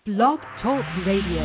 Blog Talk Radio.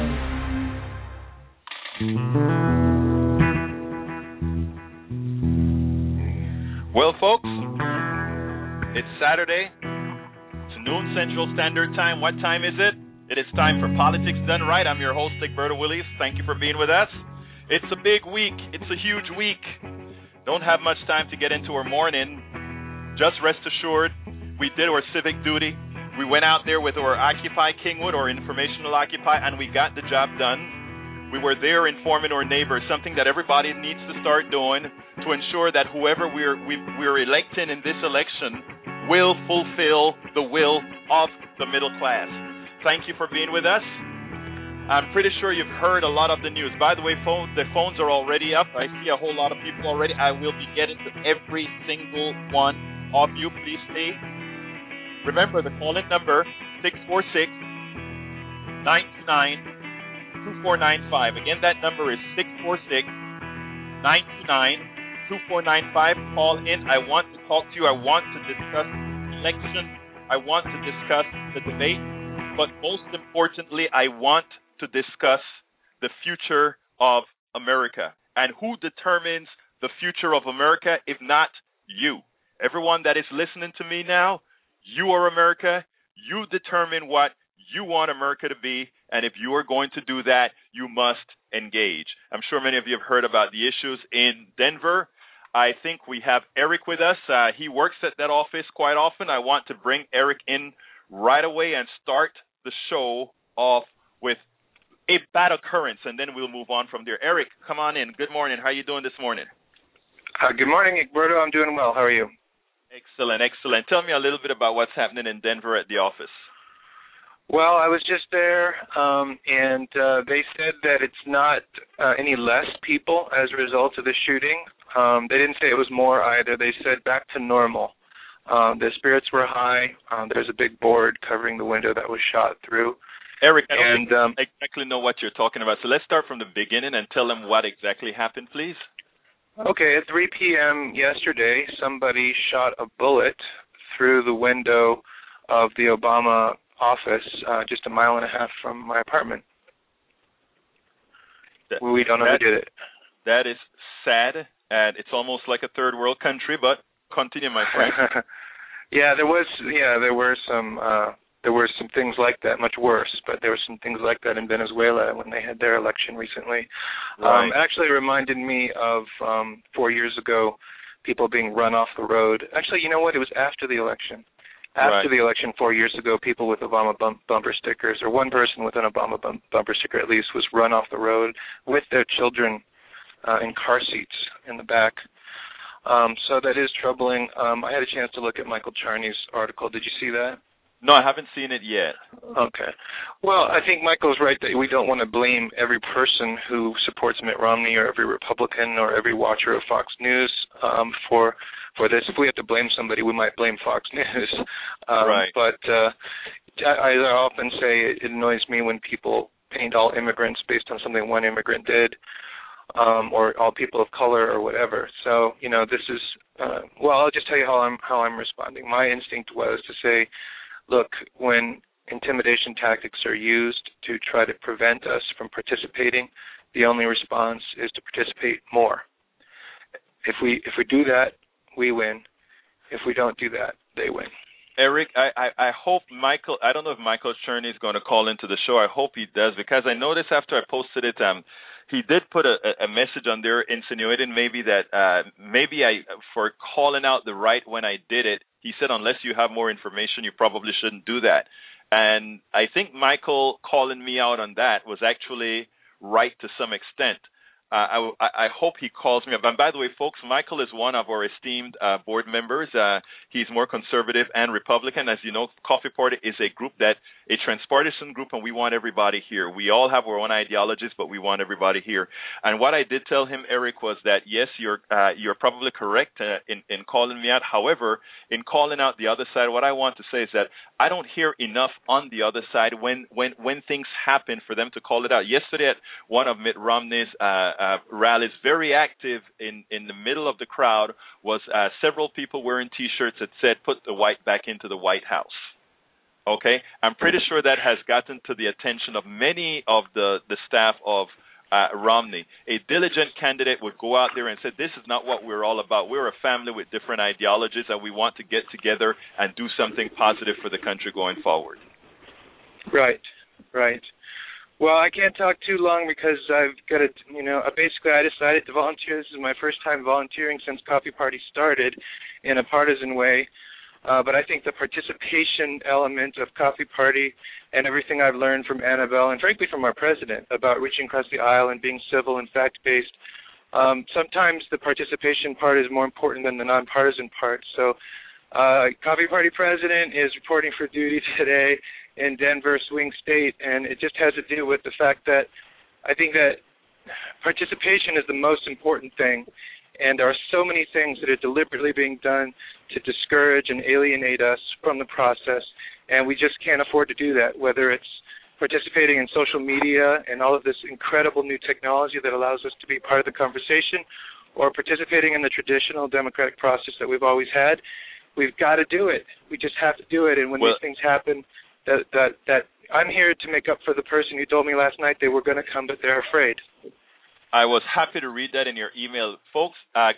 Well, folks, it's Saturday. It's noon Central Standard Time. What time is it? It is time for Politics Done Right. I'm your host, Egberto Willies. Thank you for being with us. It's a big week. It's a huge week. Don't have much time to get into our morning. Just rest assured, we did our civic duty. We went out there with our Occupy Kingwood, or informational Occupy, and we got the job done. We were there informing our neighbors, something that everybody needs to start doing to ensure that whoever we're electing in this election will fulfill the will of the middle class. Thank you for being with us. I'm pretty sure you've heard a lot of the news. By the way, the phones are already up. I see a whole lot of people already. I will be getting to every single one of you. Please stay. Remember, the call-in number, 646-929-2495. Again, that number is 646-929-2495. Call in. I want to talk to you. I want to discuss the election. I want to discuss the debate. But most importantly, I want to discuss the future of America. And who determines the future of America if not you? Everyone that is listening to me now, you are America. You determine what you want America to be, and if you are going to do that, you must engage. I'm sure many of you have heard about the issues in Denver. I think we have Eric with us. He works at that office quite often. I want to bring Eric in right away and start the show off with a bad occurrence, and then we'll move on from there. Eric, come on in. Good morning. How are you doing this morning? Good morning, Egberto. I'm doing well. How are you? Excellent, excellent. Tell me a little bit about what's happening in Denver at the office. Well, I was just there, and they said that it's not any less people as a result of the shooting. They didn't say it was more either. They said back to normal. The spirits were high. There's a big board covering the window that was shot through. Eric, I don't exactly know what you're talking about, so let's start from the beginning and tell them what exactly happened, please. Okay, at 3 p.m. yesterday, somebody shot a bullet through the window of the Obama office just a mile and a half from my apartment. We don't know who did it. That is sad, and it's almost like a third world country, but continue, my friend. There were some things like that, much worse, but there were some things like that in Venezuela when they had their election recently. Right. It actually reminded me of 4 years ago, people being run off the road. Actually, you know what? It was after the election. After the election 4 years ago, people with Obama bumper stickers, or one person with an Obama bumper sticker at least, was run off the road with their children in car seats in the back. So that is troubling. I had a chance to look at Michael Charney's article. Did you see that? No, I haven't seen it yet. Okay. Well, I think Michael's right that we don't want to blame every person who supports Mitt Romney or every Republican or every watcher of Fox News for this. If we have to blame somebody, we might blame Fox News. Right. But I often say it annoys me when people paint all immigrants based on something one immigrant did, or all people of color or whatever. So, this is I'll just tell you how I'm responding. My instinct was to say, look, when intimidation tactics are used to try to prevent us from participating, the only response is to participate more. If we do that, we win. If we don't do that, they win. Eric, I hope Michael, I don't know if Michael Charney is going to call into the show. I hope he does, because I noticed after I posted it, he did put a message on there insinuating maybe that for calling out the right when I did it, he said, unless you have more information, you probably shouldn't do that. And I think Michael calling me out on that was actually right to some extent. I hope he calls me up. And by the way, folks, Michael is one of our esteemed board members. He's more conservative and Republican. As you know, Coffee Party is a group a transpartisan group, and we want everybody here. We all have our own ideologies, but we want everybody here. And what I did tell him, Eric, was that, yes, you're probably correct in calling me out. However, in calling out the other side, what I want to say is that I don't hear enough on the other side when things happen for them to call it out. Yesterday at one of Mitt Romney's rallies, very active in the middle of the crowd was several people wearing T-shirts that said, "Put the white back into the White House." Okay, I'm pretty sure that has gotten to the attention of many of the staff of Romney. A diligent candidate would go out there and say, this is not what we're all about. We're a family with different ideologies, and we want to get together and do something positive for the country going forward. Right. Well, I can't talk too long because I've got to, basically I decided to volunteer. This is my first time volunteering since Coffee Party started in a partisan way. But I think the participation element of Coffee Party and everything I've learned from Annabelle and frankly from our president about reaching across the aisle and being civil and fact-based, sometimes the participation part is more important than the nonpartisan part. So Coffee Party president is reporting for duty today in Denver swing state, and it just has to do with the fact that I think that participation is the most important thing. And there are so many things that are deliberately being done to discourage and alienate us from the process, and we just can't afford to do that, whether it's participating in social media and all of this incredible new technology that allows us to be part of the conversation, or participating in the traditional democratic process that we've always had. We've got to do it. We just have to do it. And when these things happen, that I'm here to make up for the person who told me last night they were going to come, but they're afraid. I was happy to read that in your email. Folks,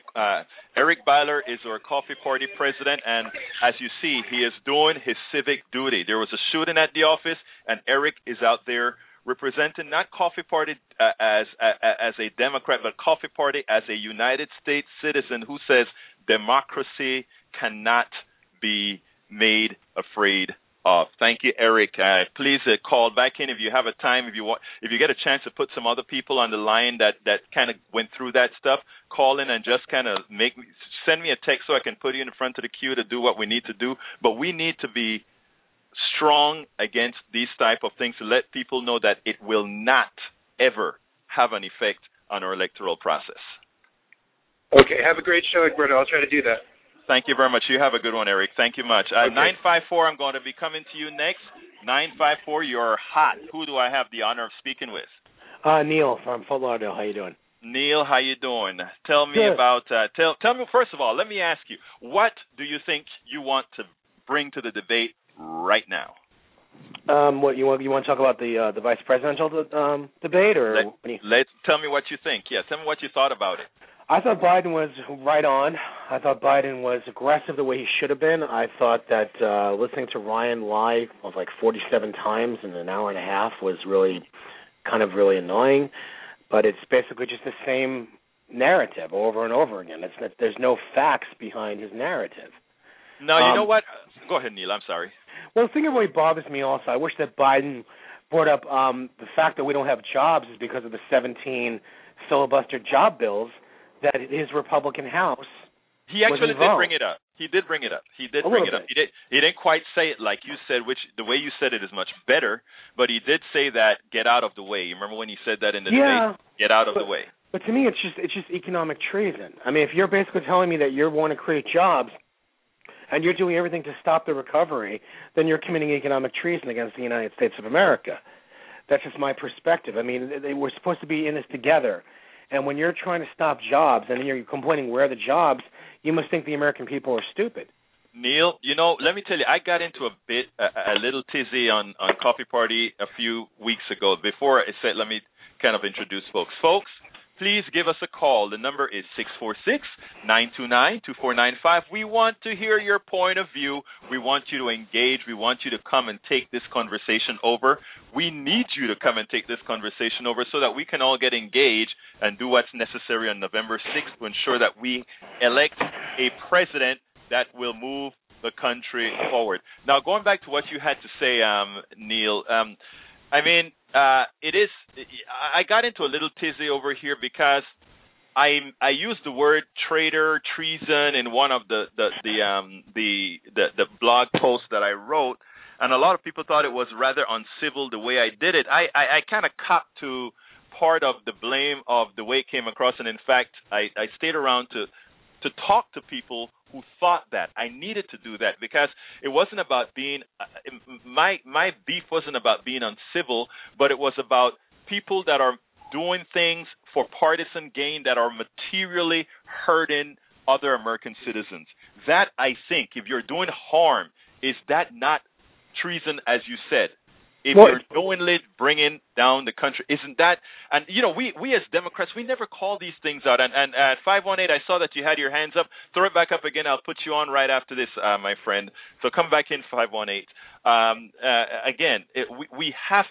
Eric Byler is our Coffee Party president, and as you see, he is doing his civic duty. There was a shooting at the office, and Eric is out there representing not Coffee Party as a Democrat, but Coffee Party as a United States citizen who says democracy cannot be made afraid of. Thank you, Eric. Please call back in if you have a time. If you get a chance to put some other people on the line that kind of went through that stuff, call in and just kind of send me a text so I can put you in front of the queue to do what we need to do. But we need to be strong against these type of things to let people know that it will not ever have an effect on our electoral process. Okay, have a great show, Egberto. I'll try to do that. Thank you very much. You have a good one, Eric. Thank you much. Okay. 954, I'm going to be coming to you next. 954, you're hot. Who do I have the honor of speaking with? Neil from Fort Lauderdale. How you doing? Neil, how you doing? Tell me Good. about, tell me, first of all, let me ask you, what do you think you want to bring to the debate right now? What you want to talk about the vice presidential debate, or tell me what you think. Yeah, tell me what you thought about it. I thought Biden was right on. I thought Biden was aggressive the way he should have been. I thought that listening to Ryan lie of like 47 times in an hour and a half was really annoying. But it's basically just the same narrative over and over again. There's no facts behind his narrative. No, you know what? Go ahead, Neil. I'm sorry. Well, the thing that really bothers me also, I wish that Biden brought up the fact that we don't have jobs is because of the 17 filibuster job bills that his Republican House He actually did bring it up. He did bring it up. He didn't quite say it like you said, which the way you said it is much better, but he did say that get out of the way. You remember when he said that in the debate? Get out of the way. But to me, it's just economic treason. I mean, if you're basically telling me that you want to create jobs and you're doing everything to stop the recovery, then you're committing economic treason against the United States of America. That's just my perspective. I mean, we're supposed to be in this together. And when you're trying to stop jobs and you're complaining where are the jobs, you must think the American people are stupid. Neil, let me tell you, I got into a little tizzy on Coffee Party a few weeks ago. Before I said, let me kind of introduce folks. Folks, please give us a call. The number is 646-929-2495. We want to hear your point of view. We want you to engage. We want you to come and take this conversation over. We need you to come and take this conversation over so that we can all get engaged and do what's necessary on November 6th to ensure that we elect a president that will move the country forward. Now, going back to what you had to say, Neil, it is. I got into a little tizzy over here because I used the word traitor, treason in one of the blog posts that I wrote, and a lot of people thought it was rather uncivil the way I did it. I kind of copped to part of the blame of the way it came across, and in fact, I stayed around to talk to people who thought that. I needed to do that because it wasn't about being my beef wasn't about being uncivil, but it was about people that are doing things for partisan gain that are materially hurting other American citizens. That, I think, if you're doing harm, is that not treason, as you said. If you're knowingly bringing down the country, isn't that? And we as Democrats, we never call these things out. And at 518, I saw that you had your hands up. Throw it back up again. I'll put you on right after this, my friend. So come back in 518. Again, we have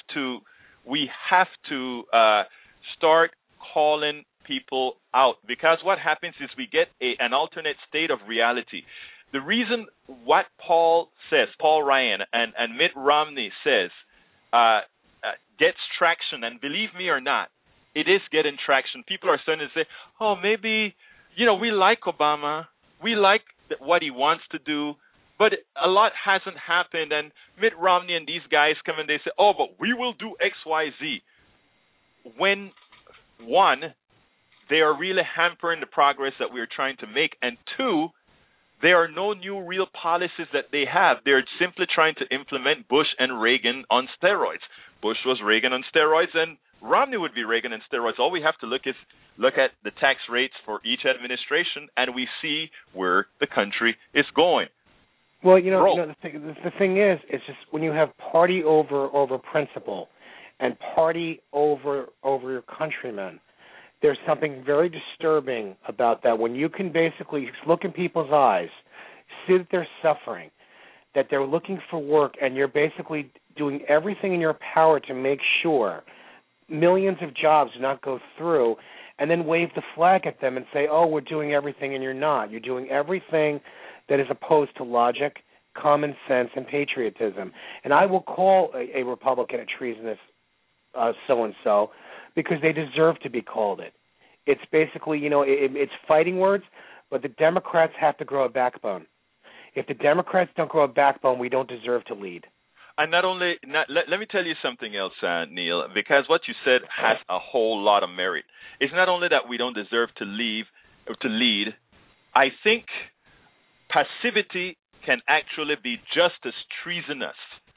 to start calling people out, because what happens is we get an alternate state of reality. The reason what Paul Ryan and Mitt Romney says gets traction, and believe me or not, it is getting traction. People are starting to say, oh, maybe, we like Obama. We like what he wants to do, but a lot hasn't happened. And Mitt Romney and these guys come and they say, oh, but we will do X, Y, Z. When, one, they are really hampering the progress that we're trying to make, and two, there are no new real policies that they have. They're simply trying to implement Bush and Reagan on steroids. Bush was Reagan on steroids, and Romney would be Reagan on steroids. All we have to look at the tax rates for each administration, and we see where the country is going. Well, the thing is, it's just when you have party over principle and party over your countrymen, there's something very disturbing about that. When you can basically look in people's eyes, see that they're suffering, that they're looking for work, and you're basically doing everything in your power to make sure millions of jobs do not go through, and then wave the flag at them and say, oh, we're doing everything, and you're not. You're doing everything that is opposed to logic, common sense, and patriotism. And I will call a Republican a treasonous so-and-so, because they deserve to be called it. It's basically, it's fighting words, but the Democrats have to grow a backbone. If the Democrats don't grow a backbone, we don't deserve to lead. And let me tell you something else, Neil, because what you said has a whole lot of merit. It's not only that we don't deserve to lead. I think passivity can actually be just as treasonous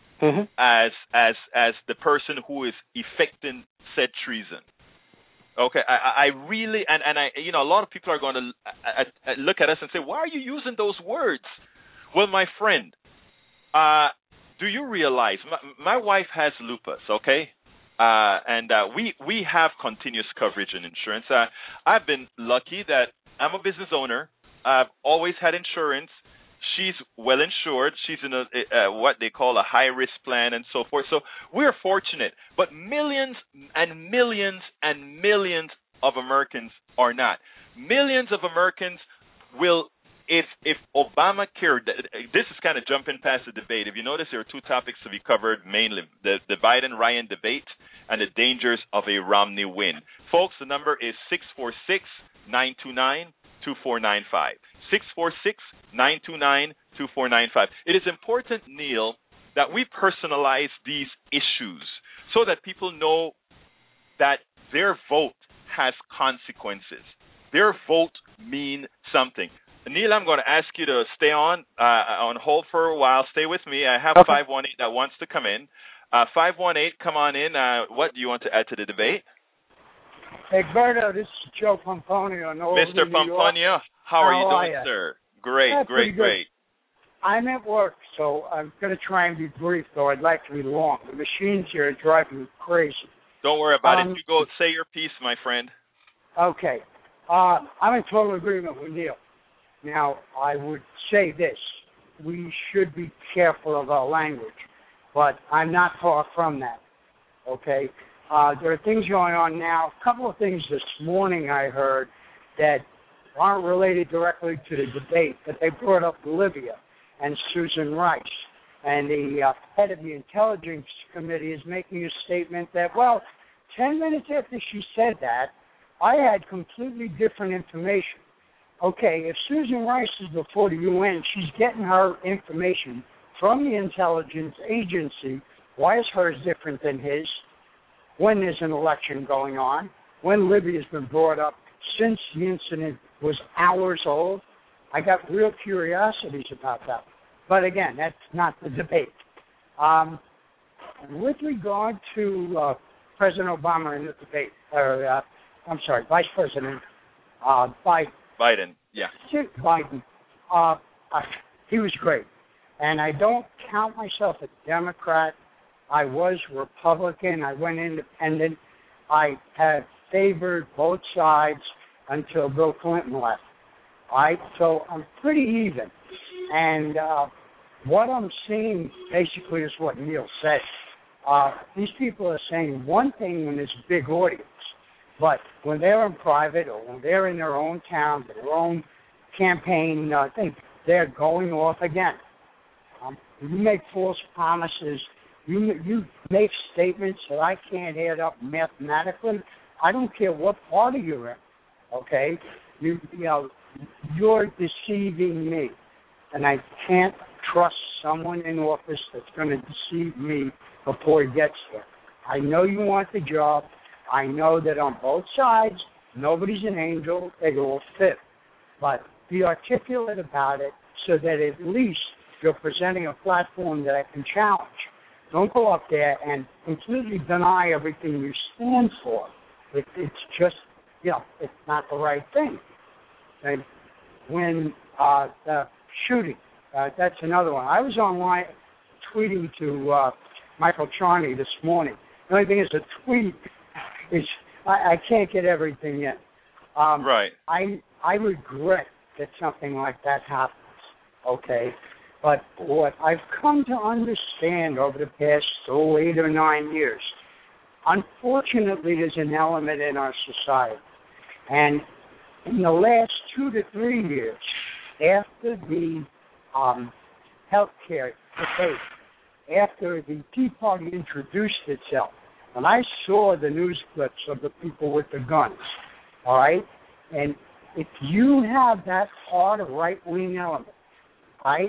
as the person who is effecting said treason. Okay, I really, and I, a lot of people are going to look at us and say, why are you using those words? Well, my friend, do you realize my wife has lupus? Okay, and we have continuous coverage in insurance. I've been lucky that I'm a business owner. I've always had insurance. She's well insured. She's in what they call a high-risk plan and so forth. So we're fortunate. But millions and millions and millions of Americans are not. Millions of Americans will, if Obamacare, this is kind of jumping past the debate. If you notice, there are two topics to be covered mainly, the Biden-Ryan debate and the dangers of a Romney win. Folks, the number is 646-929-2495. 646-929-2495. It is important, Neil, that we personalize these issues so that people know that their vote has consequences. Their vote means something. Neil, I'm going to ask you to stay on hold for a while. Stay with me. I have 518 that wants to come in. 518, come on in. What do you want to add to the debate? Egberto, this is Joe Pomponio. Mr. Pomponio, how are you doing, sir? Great. I'm at work, so I'm going to try and be brief, though I'd like to be long. The machines here are driving me crazy. Don't worry about it. You go say your piece, my friend. Okay. I'm in total agreement with Neil. Now, I would say this. We should be careful of our language, but I'm not far from that. Okay? There are things going on now. A couple of things this morning I heard that aren't related directly to the debate, but they brought up Libya and Susan Rice. And the head of the Intelligence Committee is making a statement that, 10 minutes after she said that, I had completely different information. Okay, if Susan Rice is before the UN, she's getting her information from the intelligence agency. Why is hers different than his? When there's an election going on, when Libya's been brought up since the incident was hours old, I got real curiosities about that. But again, that's not the debate. With regard to President Obama in the debate, Vice President Biden. Biden, yeah. Biden, he was great. And I don't count myself a Democrat. I was Republican. I went independent. I have favored both sides until Bill Clinton left. All right, so I'm pretty even. And what I'm seeing basically is what Neil said. These people are saying one thing when there's a big audience, but when they're in private or when they're in their own town, their own campaign thing, they're going off again. You make false promises. You make statements that I can't add up mathematically. I don't care what party you're in. Okay, you know, you're deceiving me, and I can't trust someone in office that's going to deceive me before he gets there. I know you want the job. I know that on both sides, nobody's an angel. They all fit. But be articulate about it so that at least you're presenting a platform that I can challenge. Don't go up there and completely deny everything you stand for. It's just, you know, it's not the right thing. And when the shooting, that's another one. I was online tweeting to Michael Charney this morning. The only thing is, a tweet is I can't get everything in. Right. I regret that something like that happens. Okay. But what I've come to understand over the past 8 or 9 years, unfortunately, there's an element in our society. And in the last 2 to 3 years, after the health care debate, after the Tea Party introduced itself, and I saw the news clips of the people with the guns, all right? And if you have that hard right-wing element, right?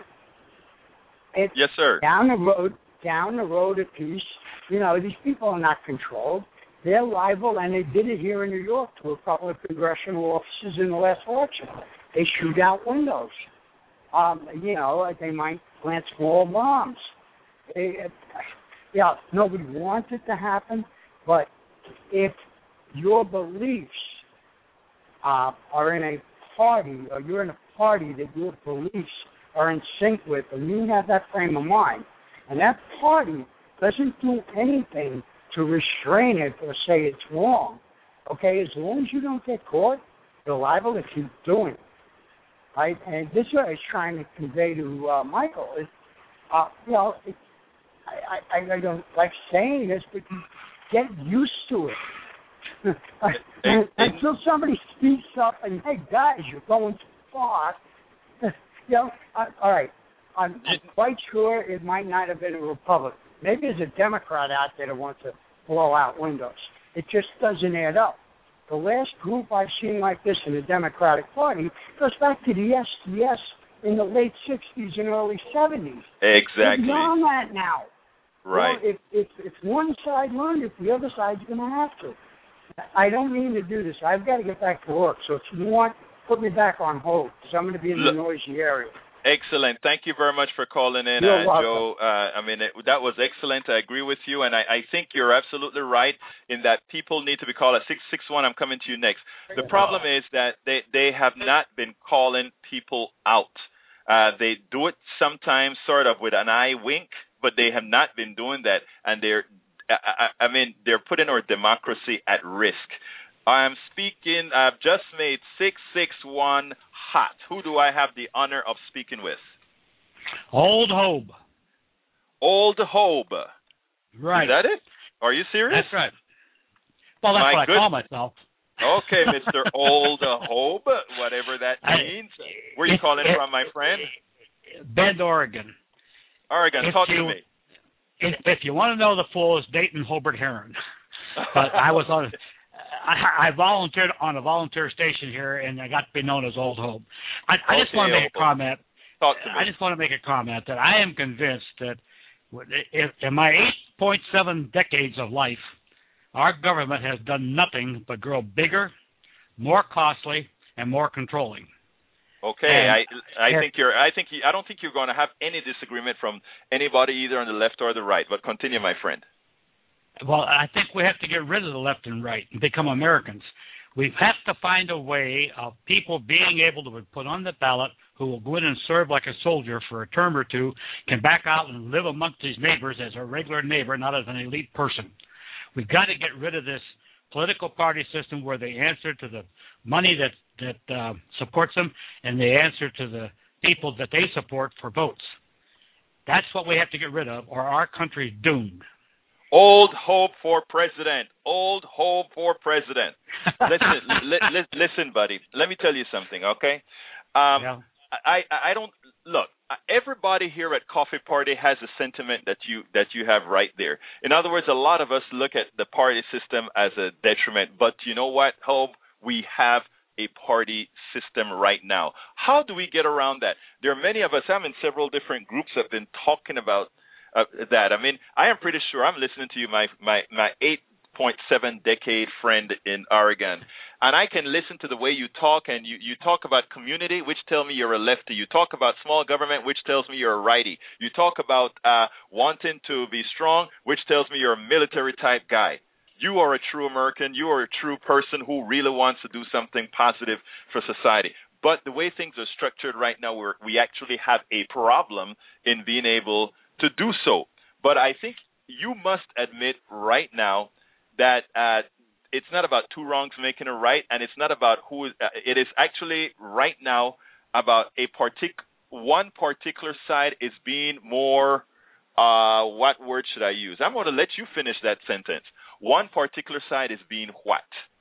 Yes, sir. Down the road a piece, you know, these people are not controlled. They're liable, and they did it here in New York to a couple of congressional offices in the last election. They shoot out windows. You know, they might plant small bombs. Yeah, nobody wants it to happen, but if your beliefs are in a party, or you're in a party that your beliefs are in sync with, and you have that frame of mind, and that party doesn't do anything to restrain it or say it's wrong, okay, as long as you don't get caught, you're liable to keep doing it, right? And this is what I was trying to convey to Michael, is, you know, I don't like saying this, but you get used to it. Until somebody speaks up and, hey, guys, you're going too far. You know, all right, I'm quite sure it might not have been a Republican. Maybe there's a Democrat out there that wants to blow out windows. It just doesn't add up. The last group I've seen like this in the Democratic Party goes back to the SDS in the late 60s and early 70s. Exactly. We're beyond that now. Right. Well, if one side learned it, the other side's going to have to. I don't mean to do this. I've got to get back to work. So if you want, put me back on hold, because I'm going to be in the noisy area. Excellent. Thank you very much for calling in, Joe. I mean, that was excellent. I agree with you, and I think you're absolutely right in that people need to be called at 661. I'm coming to you next. The problem is that they have not been calling people out. They do it sometimes sort of with an eye wink, but they have not been doing that, and they're putting our democracy at risk. I'm speaking. I've just made 661 hot. Who do I have the honor of speaking with? Old Hobe. Old Hobe. Right. Is that it? Are you serious? That's right. Well, that's what I call myself. Okay, Mr. Old Hobe, whatever that means. Where are you calling from, my friend? Bend, Oregon. Oregon, talk to me. If you want to know the full, it's Dayton Hobart Heron. But I volunteered on a volunteer station here, and I got to be known as Old Hope. I just want to make a comment. I just want to make a comment that I am convinced that in my 8.7 decades of life, our government has done nothing but grow bigger, more costly, and more controlling. Okay, I don't think you're going to have any disagreement from anybody either on the left or the right. But continue, my friend. Well, I think we have to get rid of the left and right and become Americans. We have to find a way of people being able to be put on the ballot who will go in and serve like a soldier for a term or two can back out and live amongst his neighbors as a regular neighbor, not as an elite person. We've got to get rid of this political party system where they answer to the money that supports them, and they answer to the people that they support for votes. That's what we have to get rid of, or our country's doomed. Old hope for president. Old hope for president. Listen, buddy. Let me tell you something, okay? Yeah. I don't look. Everybody here at Coffee Party has a sentiment that you have right there. In other words, a lot of us look at the party system as a detriment. But you know what, Hope? We have a party system right now. How do we get around that? There are many of us. I'm in several different groups that have been talking about that. I mean, I am pretty sure I'm listening to you, my 8.7 decade friend in Oregon. And I can listen to the way you talk, and you talk about community, which tells me you're a lefty. You talk about small government, which tells me you're a righty. You talk about wanting to be strong, which tells me you're a military-type guy. You are a true American. You are a true person who really wants to do something positive for society. But the way things are structured right now, we actually have a problem in being able to do so. But I think you must admit right now that it's not about two wrongs making a right, and it's not about who. It is actually right now about one particular side is being more. What word should I use? I'm going to let you finish that sentence. One particular side is being what?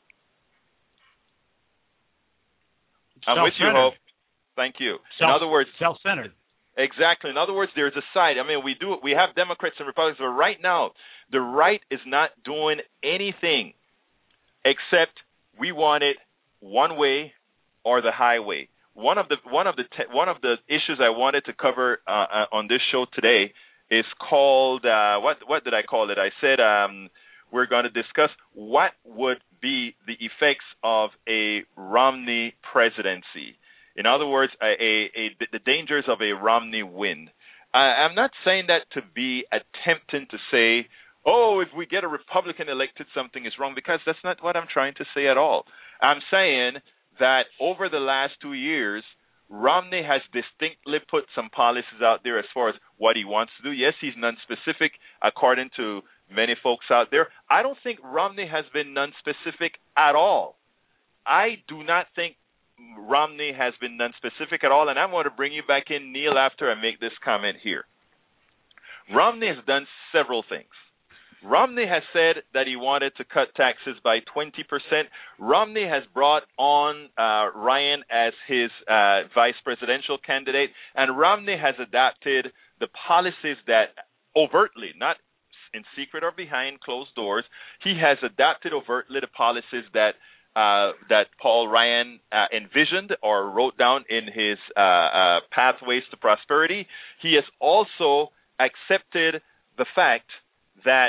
I'm with you, Hope. Thank you. In other words, self-centered. Exactly. In other words, there's a side. I mean, we have Democrats and Republicans, but right now, the right is not doing anything except we want it one way or the highway. One of the issues I wanted to cover on this show today is called what did I call it? I said we're going to discuss what would be the effects of a Romney presidency. In other words, the dangers of a Romney win. I'm not saying that to be attempting to say, oh, if we get a Republican elected, something is wrong, because that's not what I'm trying to say at all. I'm saying that over the last 2 years, Romney has distinctly put some policies out there as far as what he wants to do. Yes, he's nonspecific, according to many folks out there. I don't think Romney has been nonspecific at all. I do not think Romney has been nonspecific at all, and I'm going to bring you back in, Neil, after I make this comment here. Romney has done several things. Romney has said that he wanted to cut taxes by 20%. Romney has brought on Ryan as his vice presidential candidate, and Romney has adapted the policies that overtly, not in secret or behind closed doors, he has adapted overtly the policies that Paul Ryan envisioned or wrote down in his Pathways to Prosperity. He has also accepted the fact that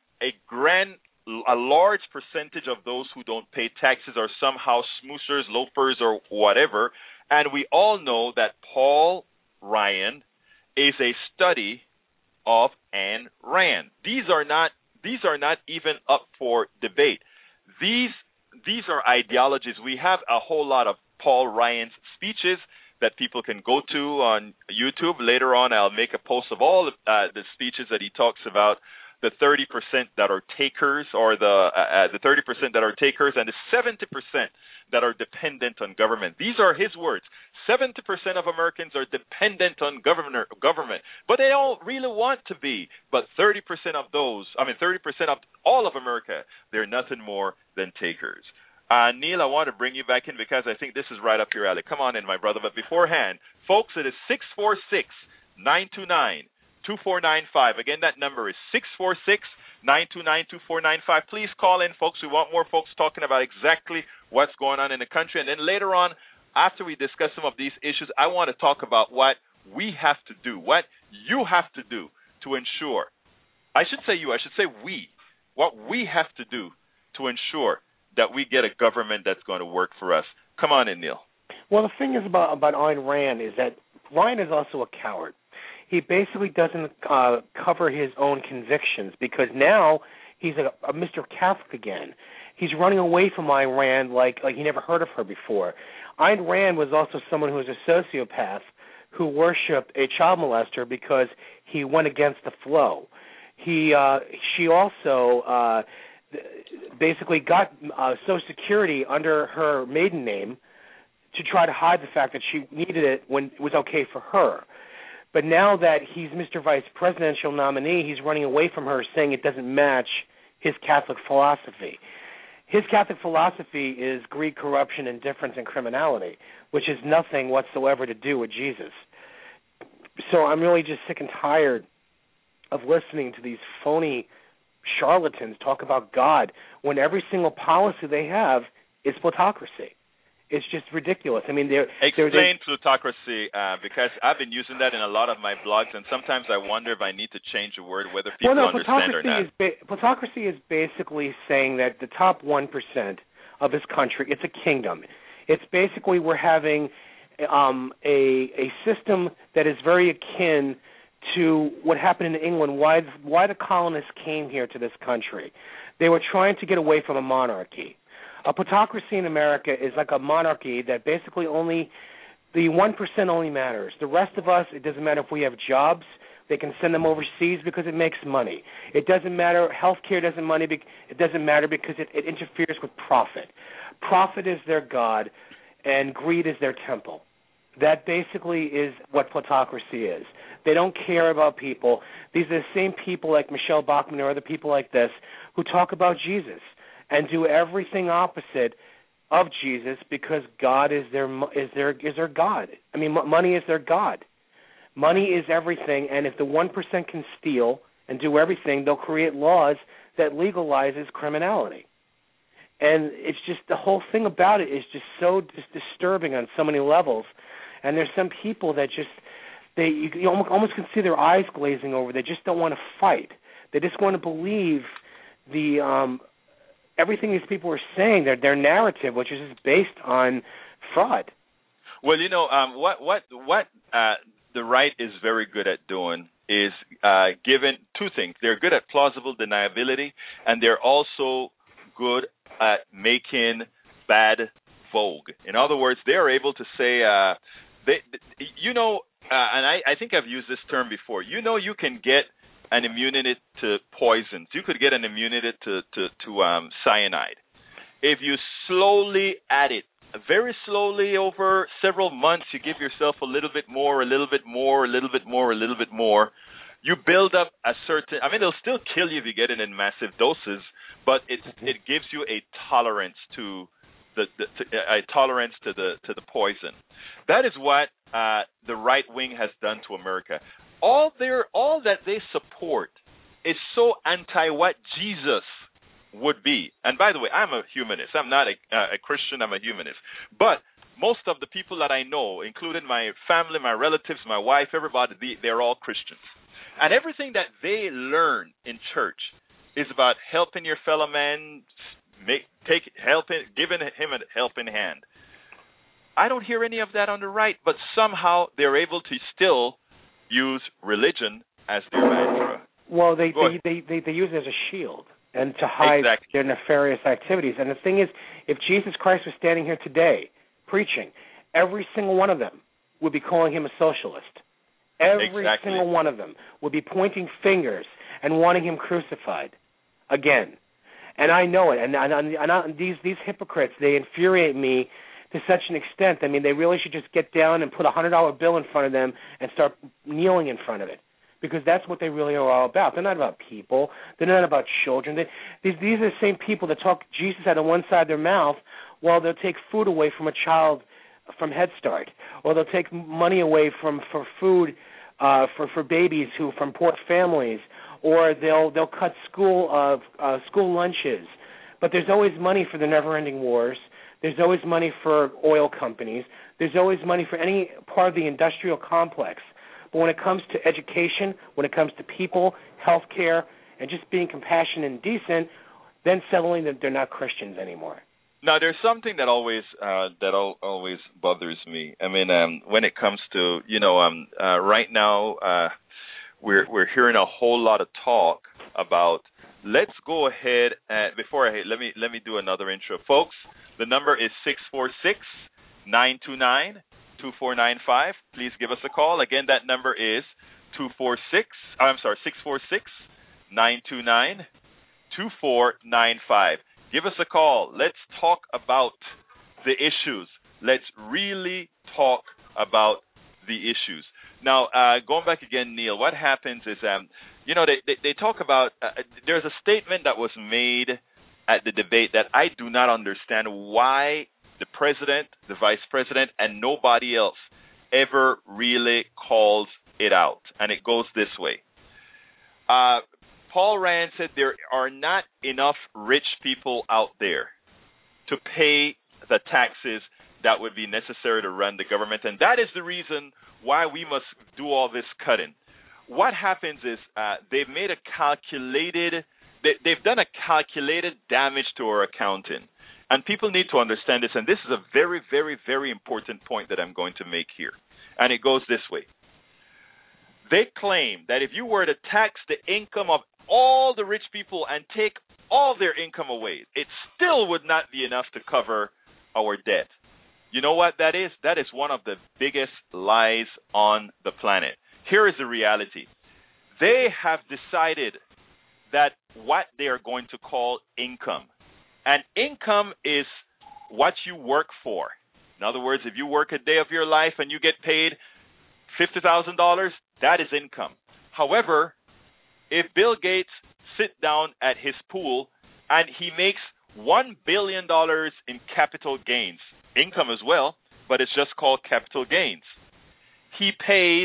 a large percentage of those who don't pay taxes are somehow smoosers, loafers, or whatever. And we all know that Paul Ryan is a study of Ayn Rand. These are not even up for debate. These are ideologies. We have a whole lot of Paul Ryan's speeches that people can go to on YouTube. Later on, I'll make a post of all the speeches that he talks about, the 30% that are takers, or the 30% that are takers, and the 70% that are dependent on government. These are his words. 70% of Americans are dependent on government, but they don't really want to be. But 30% of all of America, they're nothing more than takers. Neil, I want to bring you back in because I think this is right up your alley. Come on in, my brother. But beforehand, folks, it is 646-929-2495. Again, that number is 646-929-2495. Please call in, folks. We want more folks talking about exactly what's going on in the country. And then later on, after we discuss some of these issues, I want to talk about what we have to do, what you have to do to ensure. I should say we. What we have to do to ensure that we get a government that's going to work for us. Come on in, Neil. Well, the thing is about Ayn Rand is that Ryan is also a coward. He basically doesn't cover his own convictions because now he's a Mr. Catholic again. He's running away from Ayn Rand like he never heard of her before. Ayn Rand was also someone who was a sociopath who worshipped a child molester because he went against the flow. She also basically got Social Security under her maiden name to try to hide the fact that she needed it when it was okay for her. But now that he's Mr. Vice Presidential nominee, he's running away from her, saying it doesn't match his Catholic philosophy. His Catholic philosophy is greed, corruption, indifference, and criminality, which has nothing whatsoever to do with Jesus. So I'm really just sick and tired of listening to these phony charlatans talk about God when every single policy they have is plutocracy. It's just ridiculous. I mean, explain plutocracy because I've been using that in a lot of my blogs, and sometimes I wonder if I need to change a word, whether people understand or not. Plutocracy is basically saying that the top 1% of this country, it's a kingdom. It's basically we're having a system that is very akin to what happened in England, why the colonists came here to this country. They were trying to get away from a monarchy. A plutocracy in America is like a monarchy that basically only the 1% only matters. The rest of us, it doesn't matter if we have jobs. They can send them overseas because it makes money. It doesn't matter. Healthcare doesn't matter because it interferes with profit. Profit is their god, and greed is their temple. That basically is what plutocracy is. They don't care about people. These are the same people like Michelle Bachmann or other people like this who talk about Jesus and do everything opposite of Jesus because God is their God. I mean, money is their God. Money is everything, and if the 1% can steal and do everything, they'll create laws that legalizes criminality. And it's just the whole thing about it is just so disturbing on so many levels. And there's some people that just you almost can see their eyes glazing over. They just don't want to fight. They just want to believe the everything these people are saying. Their narrative, which is just based on fraud. Well, what the right is very good at doing is given two things. They're good at plausible deniability, and they're also good at making bad vogue. In other words, they're able to say, and I think I've used this term before. You can get an immunity to poisons. You could get an immunity to cyanide. If you slowly add it, very slowly over several months, you give yourself a little bit more, a little bit more, a little bit more, a little bit more. You build up a certain. I mean, it'll still kill you if you get it in massive doses, but it gives you a tolerance to the poison. That is what the right wing has done to America. All that they support is so anti what Jesus would be. And by the way, I'm a humanist. I'm not a Christian. I'm a humanist. But most of the people that I know, including my family, my relatives, my wife, everybody, they're all Christians. And everything that they learn in church is about helping your fellow man, giving him a helping hand. I don't hear any of that on the right, but somehow they're able to still use religion as their mantra. Well, they use it as a shield and to hide their nefarious activities. And the thing is, if Jesus Christ was standing here today preaching, every single one of them would be calling him a socialist. Every single one of them would be pointing fingers and wanting him crucified again. And I know it. And these hypocrites, they infuriate me to such an extent. I mean, they really should just get down and put a $100 bill in front of them and start kneeling in front of it, because that's what they really are all about. They're not about people. They're not about children. These are the same people that talk Jesus out of one side of their mouth while they'll take food away from a child from Head Start, or they'll take money away for food for babies from poor families, or they'll cut school lunches. But there's always money for the never-ending wars. There's always money for oil companies. There's always money for any part of the industrial complex. But when it comes to education, when it comes to people, health care, and just being compassionate and decent, then suddenly they're not Christians anymore. Now, there's something that always bothers me. I mean, when it comes to right now, we're hearing a whole lot of talk about. Let's go ahead and let me do another intro, folks. The number is 646-929-2495. Please give us a call. Again, that number is 646-929-2495. Give us a call. Let's talk about the issues. Let's really talk about the issues. Now, going back again, Neil, what happens is, they talk about, there's a statement that was made at the debate that I do not understand why the president, the vice president, and nobody else ever really calls it out. And it goes this way. Paul Rand said there are not enough rich people out there to pay the taxes that would be necessary to run the government, and that is the reason why we must do all this cutting. What happens is they've made they've done a calculated damage to our accounting, and people need to understand this, and this is a very, very, very important point that I'm going to make here, and it goes this way. They claim that if you were to tax the income of all the rich people and take all their income away, it still would not be enough to cover our debt. You know what that is? That is one of the biggest lies on the planet. Here is the reality. They have decided that what they are going to call income. And income is what you work for. In other words, if you work a day of your life and you get paid $50,000, that is income. However, if Bill Gates sits down at his pool and he makes $1 billion in capital gains, income as well, but it's just called capital gains, he pays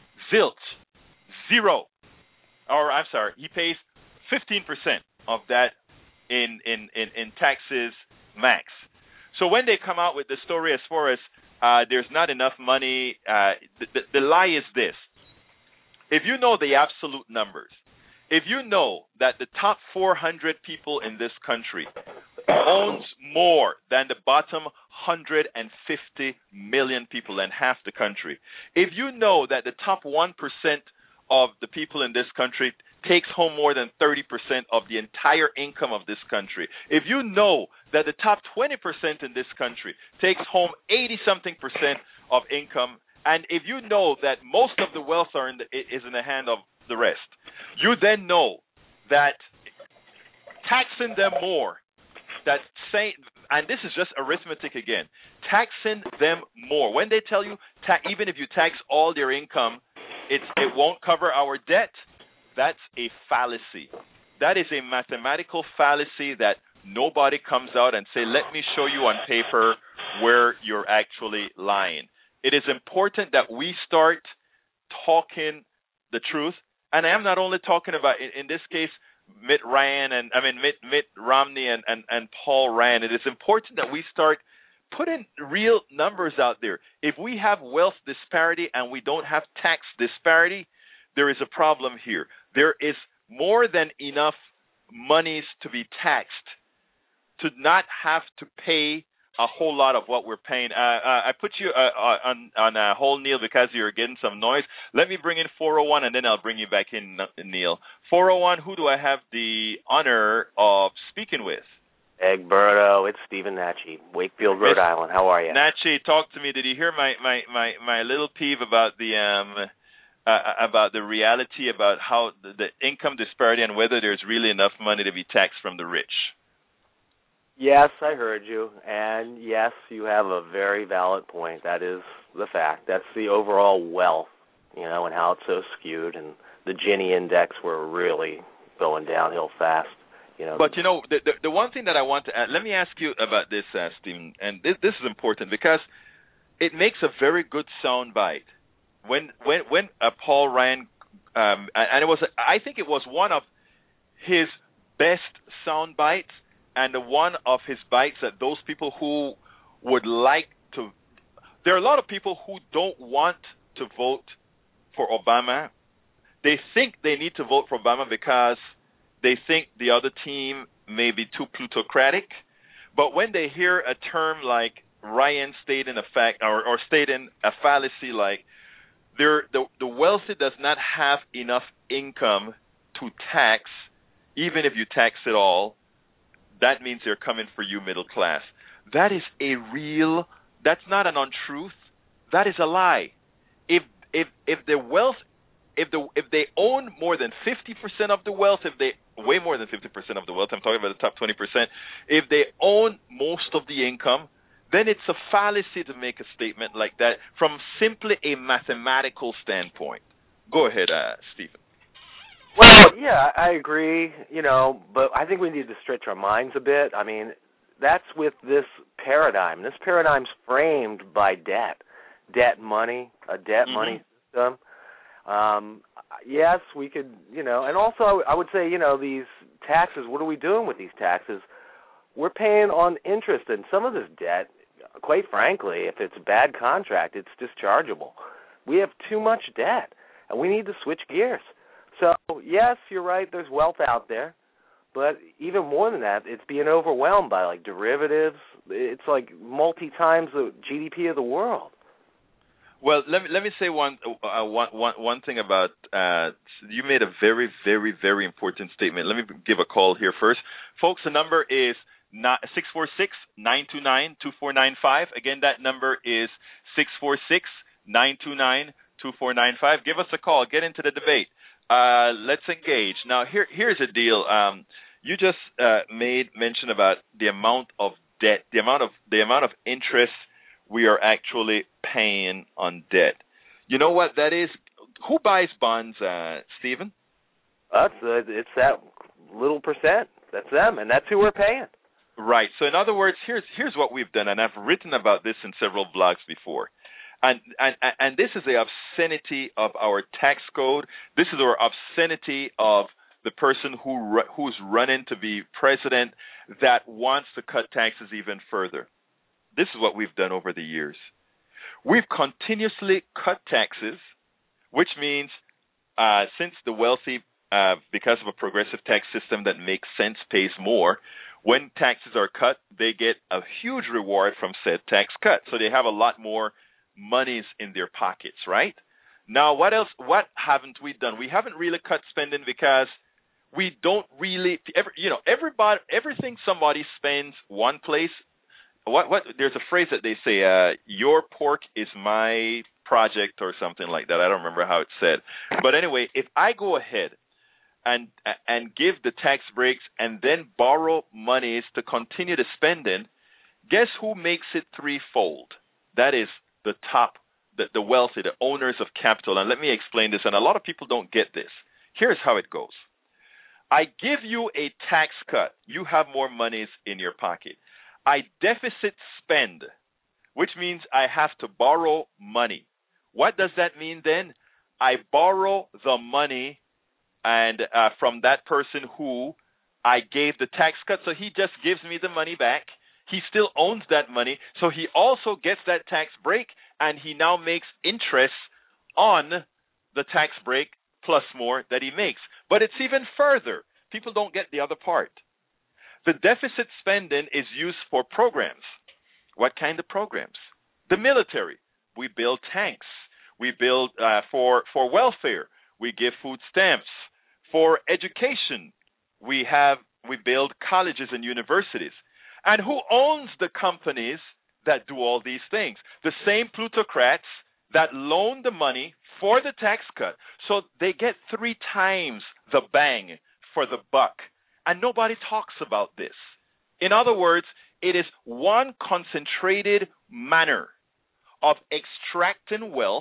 he pays 15% of that in taxes max. So when they come out with the story as far as there's not enough money, the lie is this. If you know the absolute numbers, if you know that the top 400 people in this country owns more than the bottom 150 million people and half the country, if you know that the top 1% of the people in this country takes home more than 30% of the entire income of this country, if you know that the top 20% in this country takes home 80-something% of income, and if you know that most of the wealth is in the hand of the rest, you then know that taxing them more, and this is just arithmetic again, taxing them more. When they tell you, even if you tax all their income, it won't cover our debt, that's a fallacy. That is a mathematical fallacy that nobody comes out and say, let me show you on paper where you're actually lying. It is important that we start talking the truth. And I am not only talking about, in this case, Mitt Romney and Paul Rand. It is important that we start putting real numbers out there. If we have wealth disparity and we don't have tax disparity, there is a problem here. There is more than enough monies to be taxed to not have to pay a whole lot of what we're paying. I put you on a hold, Neil, because you're getting some noise. Let me bring in 401, and then I'll bring you back in, Neil. 401, who do I have the honor of speaking with? Egberto, it's Stephen Natchi, Wakefield, Rhode Island. How are you? Natchi, talk to me. Did you hear my little peeve about the reality about how the income disparity and whether there's really enough money to be taxed from the rich? Yes, I heard you, and yes, you have a very valid point. That is the fact. That's the overall wealth, and how it's so skewed, and the Gini index we're really going downhill fast. But the one thing that I want to add, let me ask you about this, Stephen, and this is important because it makes a very good sound bite. When Paul Rand, and I think it was one of his best sound bites, and one of his bites that those people who would like to, there are a lot of people who don't want to vote for Obama. They think they need to vote for Obama because they think the other team may be too plutocratic. But when they hear a term like Ryan stating a fact or stating a fallacy like the wealthy does not have enough income to tax, even if you tax it all, that means they're coming for you, middle class. That is a real That's not an untruth. That is a lie. If the wealth, if they own more than 50% of the wealth, if they way more than 50% of the wealth, I'm talking about the top 20%, if they own most of the income, then it's a fallacy to make a statement like that from simply a mathematical standpoint. Go ahead, Stephen. Well, yeah, I agree, but I think we need to stretch our minds a bit. I mean, that's with this paradigm. This paradigm's framed by debt money, a debt money system. Yes, we could, and also I would say, these taxes, what are we doing with these taxes? We're paying on interest, and some of this debt, quite frankly, if it's a bad contract, it's dischargeable. We have too much debt, and we need to switch gears. So, yes, you're right, there's wealth out there, but even more than that, it's being overwhelmed by, derivatives. It's like multi-times the GDP of the world. Well, let me say one thing about you made a very, very, very important statement. Let me give a call here first. Folks, the number is 646-929-2495. Again, that number is 646-929-2495. Give us a call. Get into the debate. Let's engage. Now, here's the deal. You just made mention about the amount of debt, the amount of interest we are actually paying on debt. You know what that is? Who buys bonds, Stephen? It's that little percent. That's them, and that's who we're paying. Right. So in other words, here's what we've done, and I've written about this in several blogs before. And this is the obscenity of our tax code. This is our obscenity of the person who's running to be president that wants to cut taxes even further. This is what we've done over the years. We've continuously cut taxes, which means since the wealthy, because of a progressive tax system that makes sense, pays more, when taxes are cut, they get a huge reward from said tax cut. So they have a lot more monies in their pockets, right? Now, what else? What haven't we done? We haven't really cut spending because we don't really, everything somebody spends one place. There's a phrase that they say, your pork is my project or something like that. I don't remember how it's said. But anyway, if I go ahead and give the tax breaks and then borrow monies to continue the spending, guess who makes it threefold? That is the wealthy, the owners of capital. And let me explain this, and a lot of people don't get this. Here's how it goes. I give you a tax cut. You have more monies in your pocket. I deficit spend, which means I have to borrow money. What does that mean then? I borrow the money and from that person who I gave the tax cut, so he just gives me the money back. He still owns that money, so he also gets that tax break, and he now makes interest on the tax break plus more that he makes. But it's even further. People don't get the other part. The deficit spending is used for programs. What kind of programs? The military. We build tanks. We build for welfare. We give food stamps. For education, we build colleges and universities. And who owns the companies that do all these things? The same plutocrats that loan the money for the tax cut. So they get 3 times the bang for the buck. And nobody talks about this. In other words, it is one concentrated manner of extracting wealth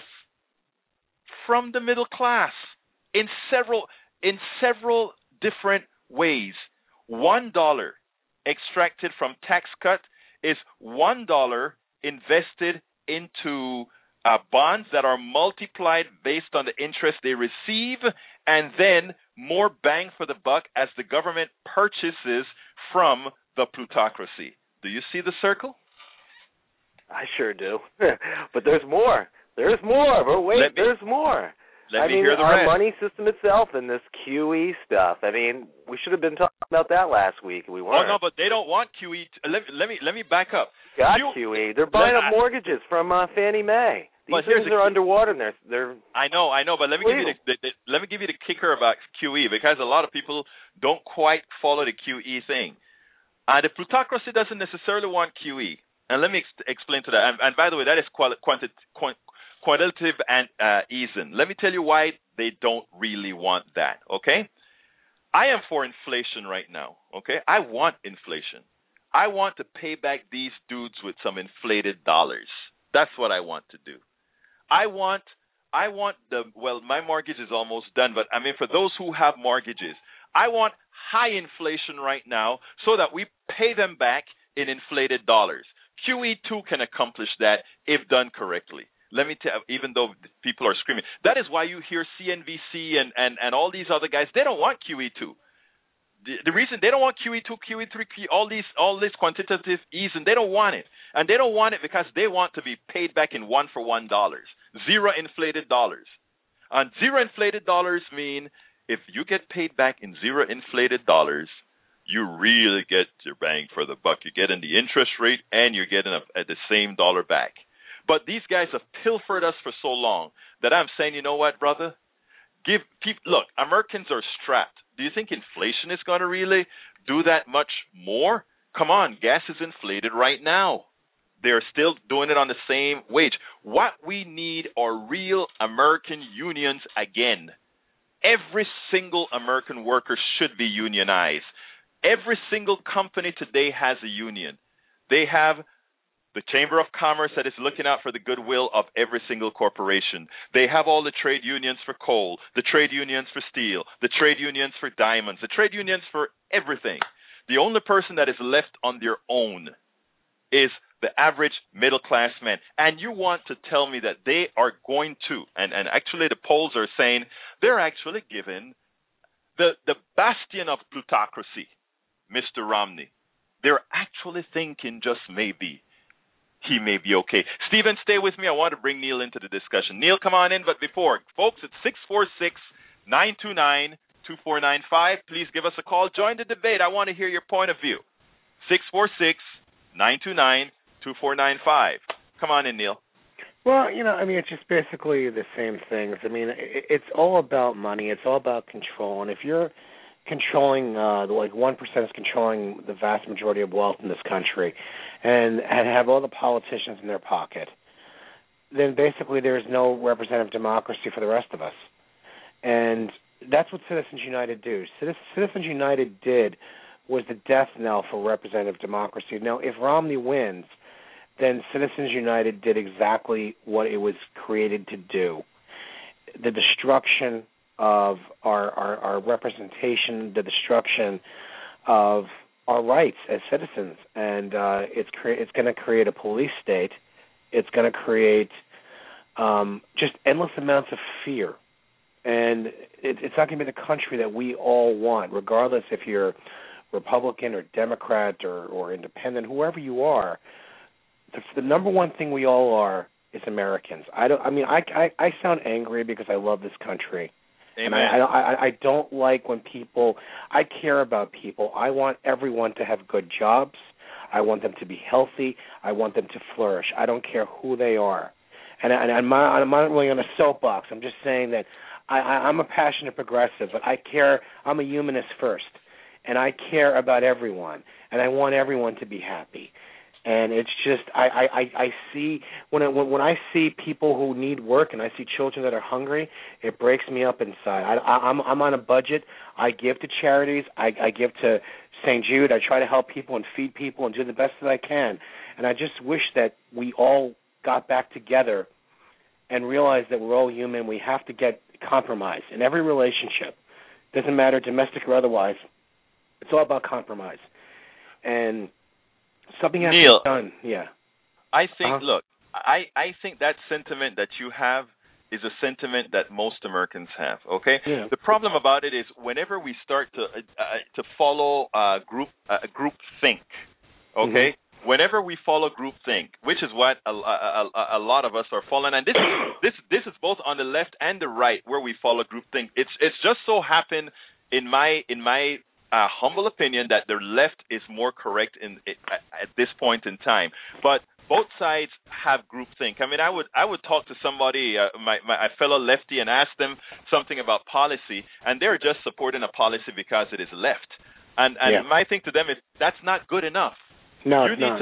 from the middle class in several different ways. $1 extracted from tax cut is $1 invested into bonds that are multiplied based on the interest they receive, and then more bang for the buck as the government purchases from the plutocracy. Do you see the circle? I sure do. But there's more. There's more. But wait, there's more. Let me hear the our rest. Money system itself and this QE stuff. I mean, we should have been talking about that last week. We weren't. Oh no, but they don't want QE. Let me back up. Got QE. They're buying up mortgages from Fannie Mae. These things are underwater, and they're. I know, but let me give you the kicker about QE, because a lot of people don't quite follow the QE thing. The plutocracy doesn't necessarily want QE. And let me explain to that. And by the way, that is quantitative and easing. Let me tell you why they don't really want that, okay? I am for inflation right now, okay? I want inflation. I want to pay back these dudes with some inflated dollars. That's what I want to do. I want my mortgage is almost done, but I mean, for those who have mortgages, I want high inflation right now so that we pay them back in inflated dollars. QE2 can accomplish that if done correctly. Let me tell you, even though people are screaming, that is why you hear CNBC and all these other guys, they don't want QE2. The reason they don't want QE2, QE3, all this quantitative easing, they don't want it. And they don't want it because they want to be paid back in $1-for-$1, zero inflated dollars. And zero inflated dollars mean if you get paid back in zero inflated dollars, you really get your bang for the buck. You're getting the interest rate and you're getting the same dollar back. But these guys have pilfered us for so long that I'm saying, you know what, brother? Look, Americans are strapped. Do you think inflation is going to really do that much more? Come on, gas is inflated right now. They're still doing it on the same wage. What we need are real American unions again. Every single American worker should be unionized. Every single company today has a union. They have the Chamber of Commerce that is looking out for the goodwill of every single corporation. They have all the trade unions for coal, the trade unions for steel, the trade unions for diamonds, the trade unions for everything. The only person that is left on their own is the average middle-class man. And you want to tell me that they are going to, and actually the polls are saying they're actually giving the bastion of plutocracy, Mr. Romney. They're actually thinking just maybe he may be okay. Stephen, stay with me. I want to bring Neil into the discussion. Neil, come on in. But before, folks, it's 646-929-2495. Please give us a call. Join the debate. I want to hear your point of view. 646-929-2495. Come on in, Neil. Well, I mean, it's just basically the same things. I mean, it's all about money. It's all about control. And if you're controlling, like 1% is controlling the vast majority of wealth in this country and have all the politicians in their pocket, then basically there is no representative democracy for the rest of us. And that's what Citizens United do. Citizens United was the death knell for representative democracy. Now, if Romney wins, then Citizens United did exactly what it was created to do. The destruction of our representation, the destruction of our rights as citizens, and it's going to create a police state. It's going to create just endless amounts of fear, and it's not going to be the country that we all want, regardless if you're Republican or Democrat or Independent, whoever you are. The number one thing we all are is Americans. I sound angry because I love this country. Amen. And I don't like when I care about people. I want everyone to have good jobs. I want them to be healthy. I want them to flourish. I don't care who they are. And I'm not really on a soapbox. I'm just saying that I'm a passionate progressive, but I care. I'm a humanist first, and I care about everyone, and I want everyone to be happy. And it's just I see when I see people who need work and I see children that are hungry, it breaks me up inside. I'm on a budget. I give to charities. I give to St. Jude. I try to help people and feed people and do the best that I can. And I just wish that we all got back together and realized that we're all human. We have to get compromise in every relationship. Doesn't matter, domestic or otherwise. It's all about compromise. And something has to be done. Yeah. I think. Look, I think that sentiment that you have is a sentiment that most Americans have. Okay. Yeah. The problem about it is whenever we start to follow group think. Okay. Mm-hmm. Whenever we follow group think, which is what a lot of us are following, and this is both on the left and the right where we follow group think. It's just so happened in my humble opinion that the left is more correct at this point in time, but both sides have groupthink. I mean, I would talk to somebody, my fellow lefty, and ask them something about policy, and they're just supporting a policy because it is left. And my thing to them is that's not good enough. No, you need to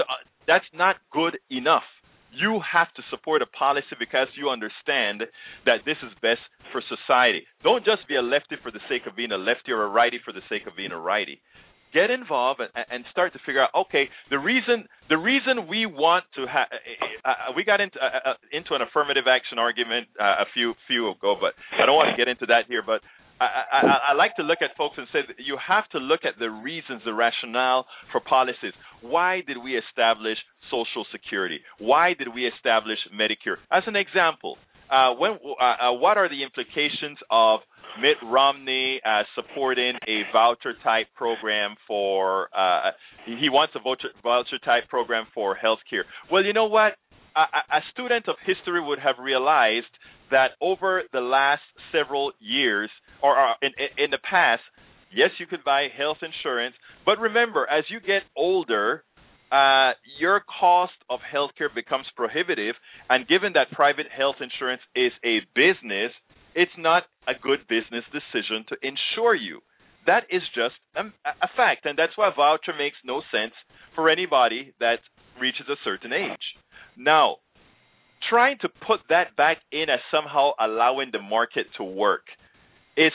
That's not good enough. You have to support a policy because you understand that this is best for society. Don't just be a lefty for the sake of being a lefty or a righty for the sake of being a righty. Get involved and start to figure out, okay, the reason we want to have, we got into an affirmative action argument a few ago, but I don't want to get into that here. But I like to look at folks and say that you have to look at the reasons, the rationale for policies. Why did we establish Social Security? Why did we establish Medicare? As an example, what are the implications of Mitt Romney supporting a voucher-type program for he wants a voucher-type program for health care? Well, you know what? A student of history would have realized that over the last several years, or in the past, yes, you could buy health insurance, but remember, as you get older, your cost of healthcare becomes prohibitive, and given that private health insurance is a business, it's not a good business decision to insure you. That is just a fact, and that's why a voucher makes no sense for anybody that reaches a certain age. Now, trying to put that back in as somehow allowing the market to work, it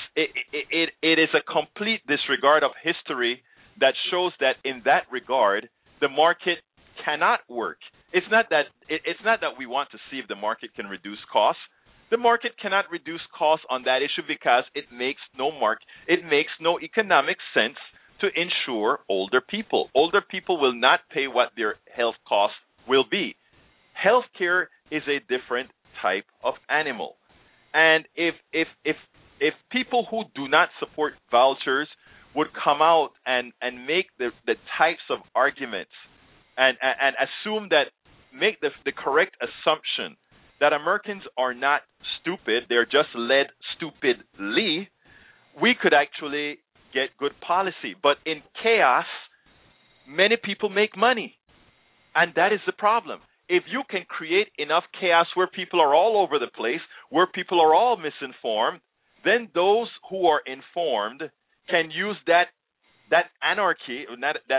is a complete disregard of history that shows that in that regard, the market cannot work. It's not that we want to see if the market can reduce costs. The market cannot reduce costs on that issue because it makes no economic sense to insure older people. Older people will not pay what their health costs will be. Healthcare is a different type of animal. And if people who do not support vouchers would come out and make the types of arguments and assume that, make the correct assumption that Americans are not stupid, they're just led stupidly, we could actually get good policy. But in chaos, many people make money. And that is the problem. If you can create enough chaos where people are all over the place, where people are all misinformed, then those who are informed can use the entropy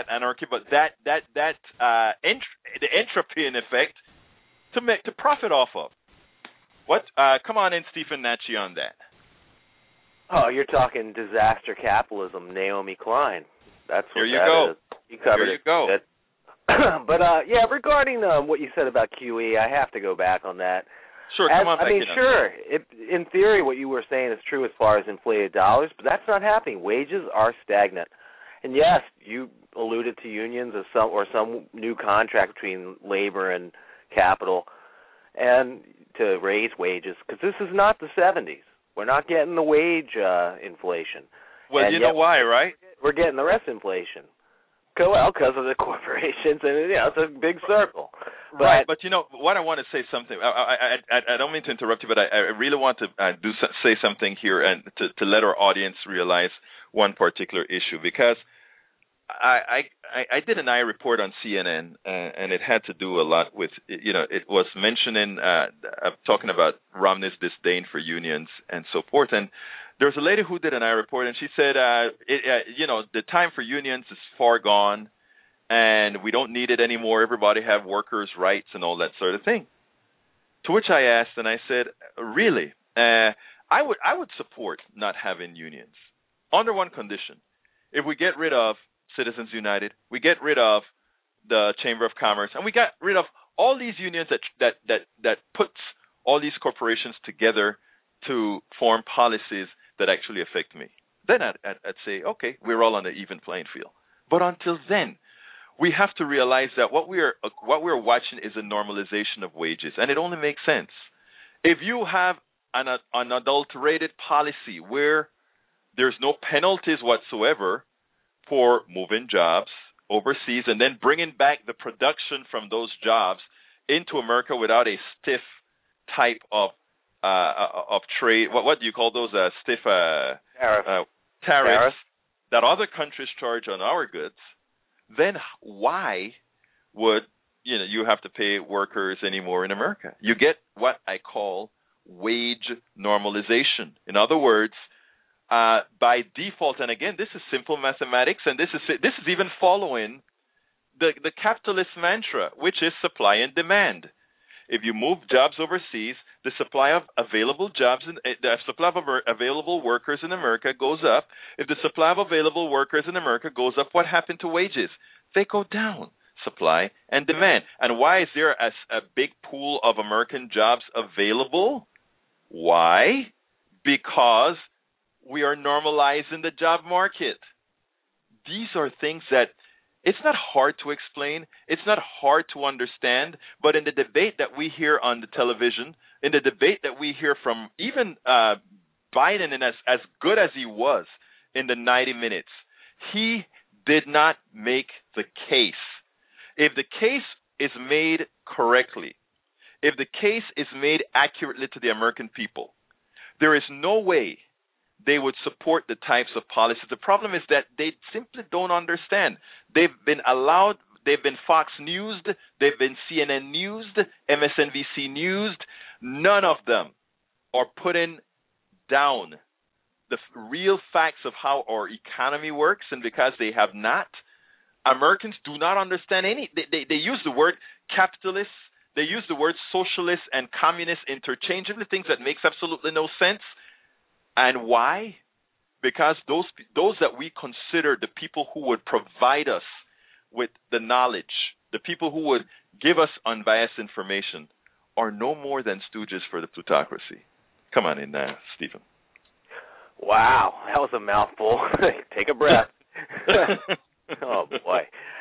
in effect to profit off of. What? Come on in, Stephen Nachi, on that. Oh, you're talking disaster capitalism, Naomi Klein. That's what that is. You covered it. There you go. But yeah, regarding what you said about QE, I have to go back on that. Sure, come on back. I mean, sure. In theory, what you were saying is true as far as inflated dollars, but that's not happening. Wages are stagnant. And yes, you alluded to unions or some new contract between labor and capital, and to raise wages, because this is not the 70s. We're not getting the wage inflation. Well, and you know why, right? We're getting the rest inflation. Well, because of the corporations, and it's a big circle. Right, but you know what? I want to say something. I don't mean to interrupt you, but I really want to say something here and to let our audience realize one particular issue, because I did an eye report on CNN, and it had to do a lot with, it was mentioning, talking about Romney's disdain for unions and so forth. And there was a lady who did an eye report, and she said, the time for unions is far gone, and we don't need it anymore. Everybody have workers' rights and all that sort of thing. To which I asked, and I said, really? I would support not having unions under one condition. If we get rid of Citizens United, we get rid of the Chamber of Commerce, and we got rid of all these unions that puts all these corporations together to form policies that actually affect me. Then I'd say, okay, we're all on an even playing field. But until then, we have to realize that what we're watching is a normalization of wages, and it only makes sense. If you have an unadulterated policy where there's no penalties whatsoever for moving jobs overseas and then bringing back the production from those jobs into America without a stiff type of trade. What do you call those stiff tariffs that other countries charge on our goods? Then why would you have to pay workers anymore in America? You get what I call wage normalization. In other words, by default, and again, this is simple mathematics, and this is even following the capitalist mantra, which is supply and demand. If you move jobs overseas, the supply of available jobs, the supply of available workers in America goes up. If the supply of available workers in America goes up, what happened to wages? They go down. Supply and demand. And why is there a big pool of American jobs available? Why? Because we are normalizing the job market. These are things that it's not hard to explain. It's not hard to understand. But in the debate that we hear on the television, in the debate that we hear from even Biden, and as good as he was in the 90 minutes, he did not make the case. If the case is made correctly, if the case is made accurately to the American people, there is no way they would support the types of policies. The problem is that they simply don't understand. They've been allowed, they've been Fox News'd, they've been CNN News'd, MSNBC News'd. None of them are putting down the real facts of how our economy works, and because they have not, Americans do not understand any. They use the word capitalist, they use the word socialist and communist interchangeably, things that makes absolutely no sense. And why? Because those that we consider the people who would provide us with the knowledge, the people who would give us unbiased information, are no more than stooges for the plutocracy. Come on in there, Stephen. Wow, that was a mouthful. Take a breath. Oh, boy.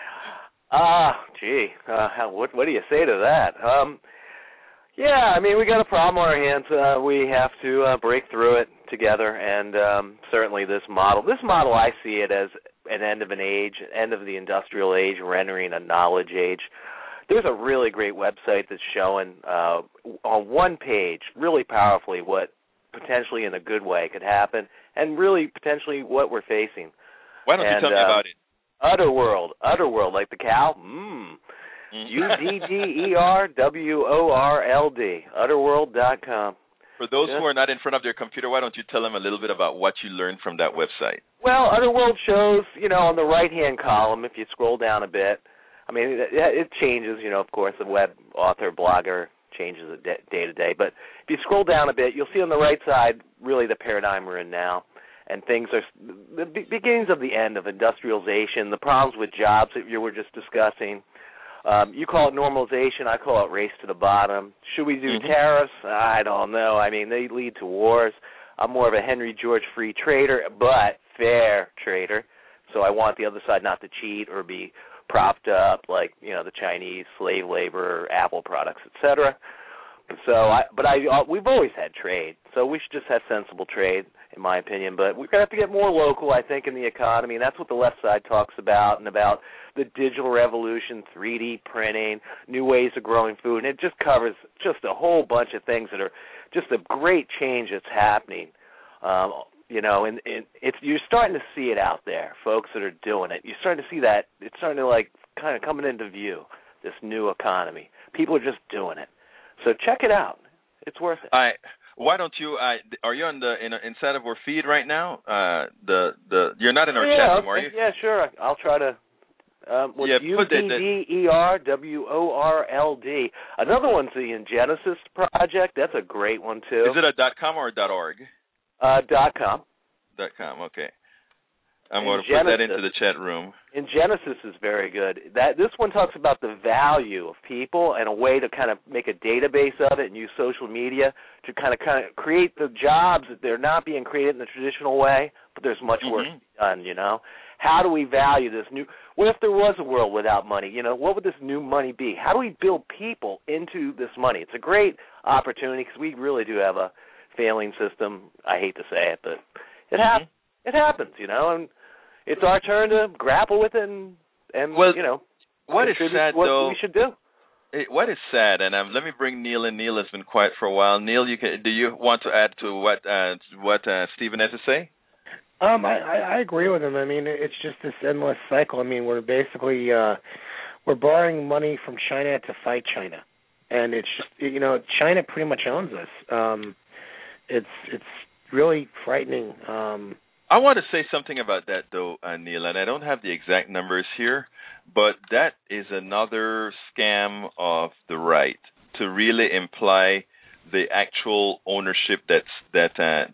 What do you say to that? Yeah, I mean, we got a problem on our hands. We have to break through it together, and certainly this model, I see it as an end of an age, end of the industrial age, rendering a knowledge age. There's a really great website that's showing on one page really powerfully what potentially in a good way could happen, and really potentially what we're facing. Why don't you tell me about it? Udderworld, like the cow. UDDERWORLD, Udderworld.com. For those who are not in front of their computer, why don't you tell them a little bit about what you learned from that website? Well, Udderworld shows, on the right-hand column, if you scroll down a bit, I mean, it changes, of course, the web author, blogger changes it day to day. But if you scroll down a bit, you'll see on the right side really the paradigm we're in now. And things are the beginnings of the end of industrialization, the problems with jobs that you were just discussing. You call it normalization. I call it race to the bottom. Should we do tariffs? I don't know. I mean, they lead to wars. I'm more of a Henry George free trader, but fair trader. So I want the other side not to cheat or be propped up like, the Chinese, slave labor, Apple products, etc. So, we've always had trade. So we should just have sensible trade, in my opinion. But we're going to have to get more local, I think, in the economy, and that's what the left side talks about, and about the digital revolution, 3D printing, new ways of growing food, and it just covers just a whole bunch of things that are just a great change that's happening. And you're starting to see it out there, folks that are doing it. You're starting to see that it's starting to kind of coming into view, this new economy. People are just doing it. So check it out. It's worth it. Why don't you? Are you inside of our feed right now? You're not in our chat room, are you? Yeah, sure. I'll try to. UDDERWORLD. Another one's the Ingenesis Project. That's a great one too. Is it a .com or a .org? .com. .com. Okay. I'm going to put that into the chat room. Ingenesis is very good. This one talks about the value of people and a way to kind of make a database of it and use social media to kind of create the jobs that they're not being created in the traditional way, but there's much work to be done, How do we value this new – what if there was a world without money? What would this new money be? How do we build people into this money? It's a great opportunity because we really do have a failing system. I hate to say it, but it happens. It happens, and it's our turn to grapple with it and what is sad, what though, we should do. What is sad, and let me bring Neil in. Neil has been quiet for a while. Neil, do you want to add to what Stephen has to say? I agree with him. I mean, it's just this endless cycle. I mean, we're basically we're borrowing money from China to fight China, and it's just China pretty much owns us. It's really frightening. I want to say something about that, though, Neil, and I don't have the exact numbers here, but that is another scam of the right to really imply the actual ownership that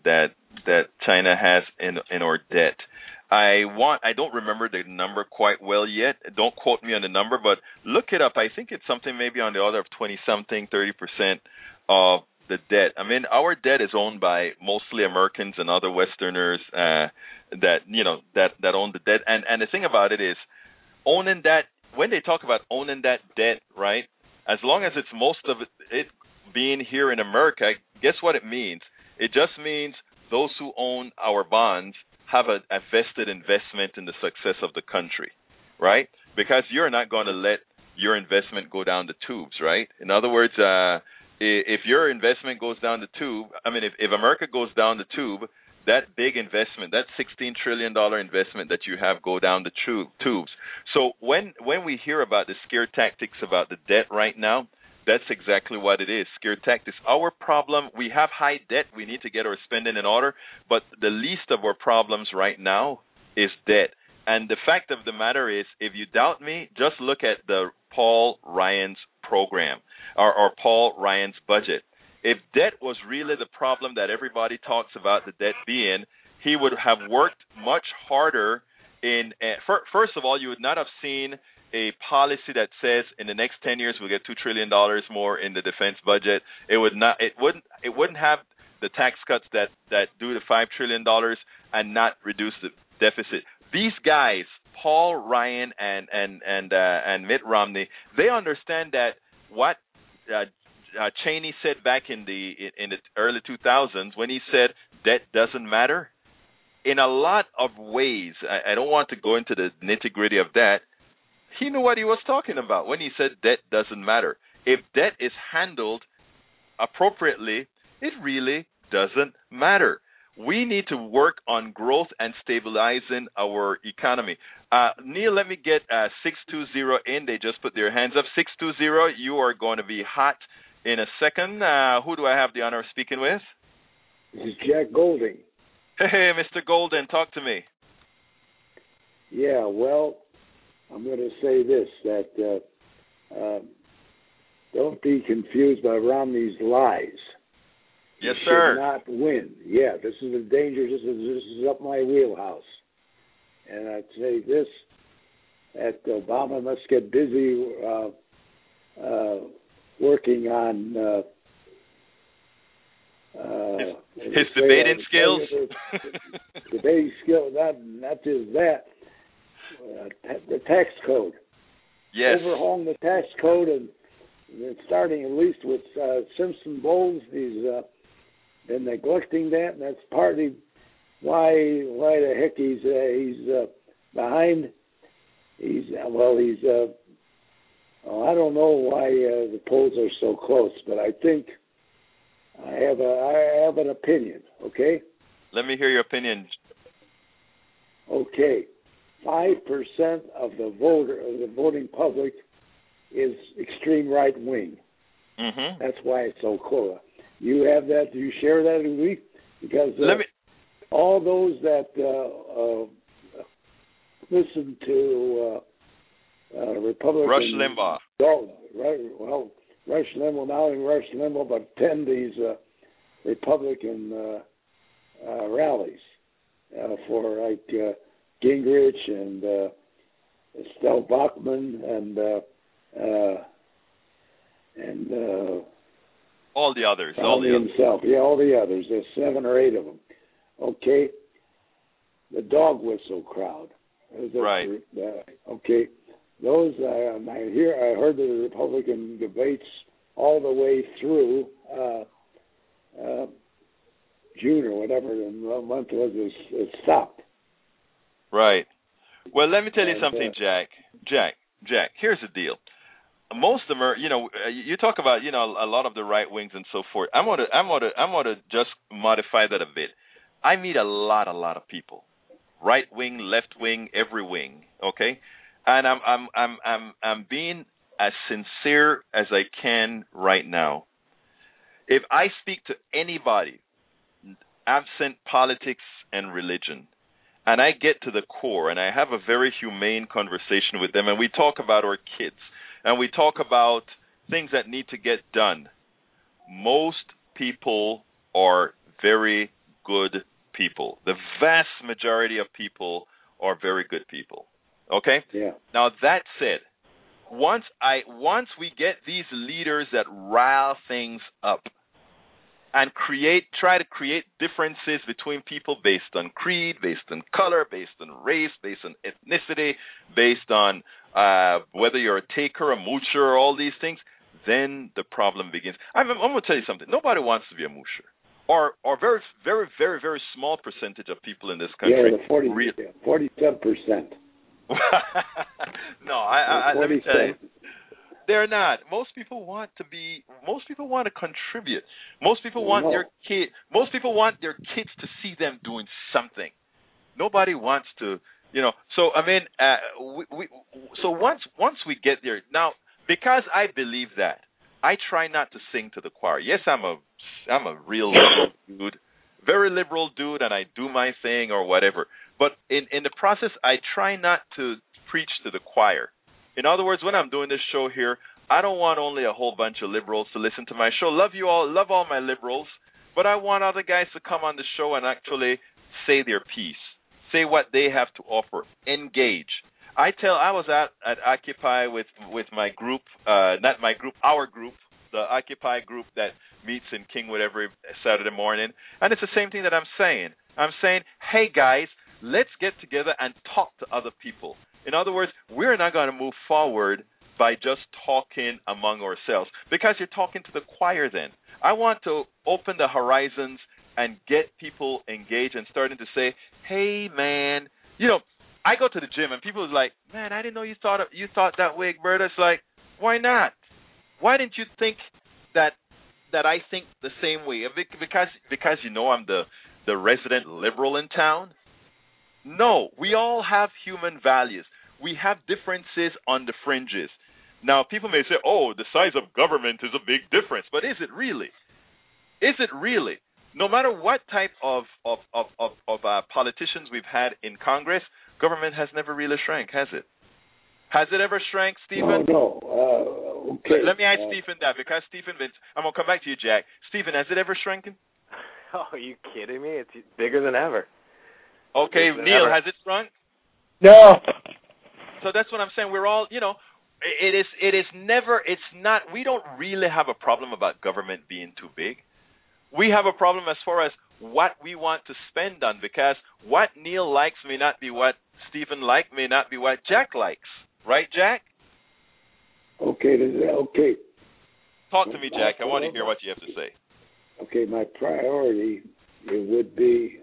China has in our debt. I don't remember the number quite well yet. Don't quote me on the number, but look it up. I think it's something maybe on the order of 20-something, 30% of the debt. I mean, our debt is owned by mostly Americans and other Westerners that own the debt. And the thing about it is, owning that, when they talk about owning that debt, right? As long as it's most of it being here in America, guess what it means? It just means those who own our bonds have a vested investment in the success of the country, right? Because you're not going to let your investment go down the tubes, right? In other words, if your investment goes down the tube, I mean, if America goes down the tube, that big investment, that $16 trillion investment that you have go down the tubes. So when we hear about the scare tactics about the debt right now, that's exactly what it is, scare tactics. Our problem, we have high debt. We need to get our spending in order. But the least of our problems right now is debt. And the fact of the matter is, if you doubt me, just look at the Paul Ryan's program or Paul Ryan's budget. If debt was really the problem that everybody talks about the debt being, he would have worked much harder first of all, you would not have seen a policy that says in the next 10 years we'll get $2 trillion more in the defense budget. It wouldn't have the tax cuts that do the $5 trillion and not reduce the deficit. These guys, Paul Ryan and Mitt Romney, they understand that what Cheney said back in the early 2000s when he said debt doesn't matter. In a lot of ways, I don't want to go into the nitty-gritty of that. He knew what he was talking about when he said debt doesn't matter. If debt is handled appropriately, it really doesn't matter. We need to work on growth and stabilizing our economy. Neil, let me get 620 in. They just put their hands up. 620, you are going to be hot in a second. Who do I have the honor of speaking with? This is Jack Golding. Hey, Mr. Golden, talk to me. Yeah, well, I'm going to say this, that don't be confused by Romney's lies. Yes, he sir. Should not win. Yeah, this is a danger. This is up my wheelhouse. And I'd say this, that Obama must get busy working on his debating skills. Debating skills, not just that. The tax code. Yes. Overhauling the tax code and starting at least with Simpson Bowles. He's been neglecting that, and that's partly why the heck he's behind. I don't know why the polls are so close, but I think I have an opinion. Okay. Let me hear your opinion. Okay, 5% of the voting public is extreme right wing. Mm-hmm. That's why it's so close. You have that? Do you share that with me? Because all those that listen to Republican Rush Limbaugh. Rush Limbaugh, not only Rush Limbaugh, but attend these Republican rallies for like Gingrich and Estelle Bachman and all the others. Himself. Yeah, all the others. There's 7 or 8 of them. Okay. The dog whistle crowd. Right. Okay. Those I heard the Republican debates all the way through June or whatever the month was. It stopped. Right. Well, let me tell you something, Jack. Jack. Here's the deal. Most of them are, you talk about, a lot of the right wings and so forth. I'm gonna just modify that a bit. I meet a lot of people, right wing, left wing, every wing. Okay, and I'm being as sincere as I can right now. If I speak to anybody, absent politics and religion, and I get to the core, and I have a very humane conversation with them, and we talk about our kids, and we talk about things that need to get done, most people are very good people. The vast majority of people are very good people. Okay? Yeah. Now, that said, once we get these leaders that rile things up and try to create differences between people based on creed, based on color, based on race, based on ethnicity, based on whether you're a taker, a moocher, all these things, then the problem begins. I'm going to tell you something. Nobody wants to be a moocher. Or very, very, very, very small percentage of people in this country. Yeah, 47%. No, let me tell you. They're not. Most people want to contribute. Most people want their kids to see them doing something. Nobody wants to, So I mean, so once we get there, now, because I believe that, I try not to sing to the choir. Yes, I'm a real liberal dude, very liberal dude, and I do my thing or whatever. But in the process, I try not to preach to the choir. In other words, when I'm doing this show here, I don't want only a whole bunch of liberals to listen to my show. Love you all, love all my liberals, but I want other guys to come on the show and actually say their piece, say what they have to offer, engage. I was at Occupy with my group, not my group, our group, the Occupy group that meets in Kingwood every Saturday morning, and it's the same thing that I'm saying. I'm saying, hey guys, let's get together and talk to other people. In other words, we're not going to move forward by just talking among ourselves, because you're talking to the choir then. I want to open the horizons and get people engaged and starting to say, hey, man, I go to the gym and people are like, man, I didn't know you thought that way, Egberto. It's like, why not? Why didn't you think that I think the same way? Because I'm the resident liberal in town? No, we all have human values. We have differences on the fringes. Now, people may say, oh, the size of government is a big difference. But is it really? Is it really? No matter what type of politicians we've had in Congress, government has never really shrank, has it? Has it ever shrank, Stephen? No. Okay. Let me ask Stephen that, because Stephen, I'm going to come back to you, Jack. Stephen, has it ever shrunken? Oh, are you kidding me? It's bigger than ever. Okay, Neil, has it shrunk? No. So that's what I'm saying. We're all, we don't really have a problem about government being too big. We have a problem as far as what we want to spend on, because what Neil likes may not be what Stephen likes, may not be what Jack likes. Right, Jack? Okay. Talk to me, Jack. I want to hear what you have to say. Okay, my priority, it would be,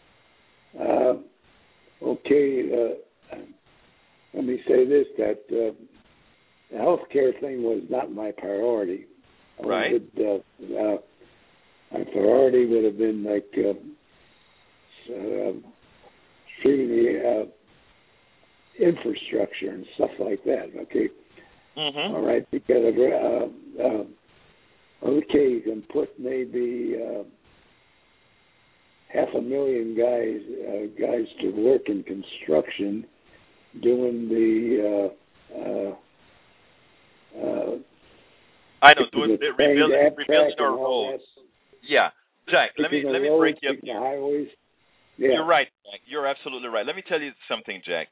let me say this, that the healthcare thing was not my priority. Right. My priority would have been like treating the infrastructure and stuff like that. Okay. Mm-hmm. All right. Because you can put maybe 500,000 guys to work in construction, doing the I know, rebuilding our roads. Yeah, Jack. Let me break you up. The highways. Yeah. You're right, Jack. You're absolutely right. Let me tell you something, Jack.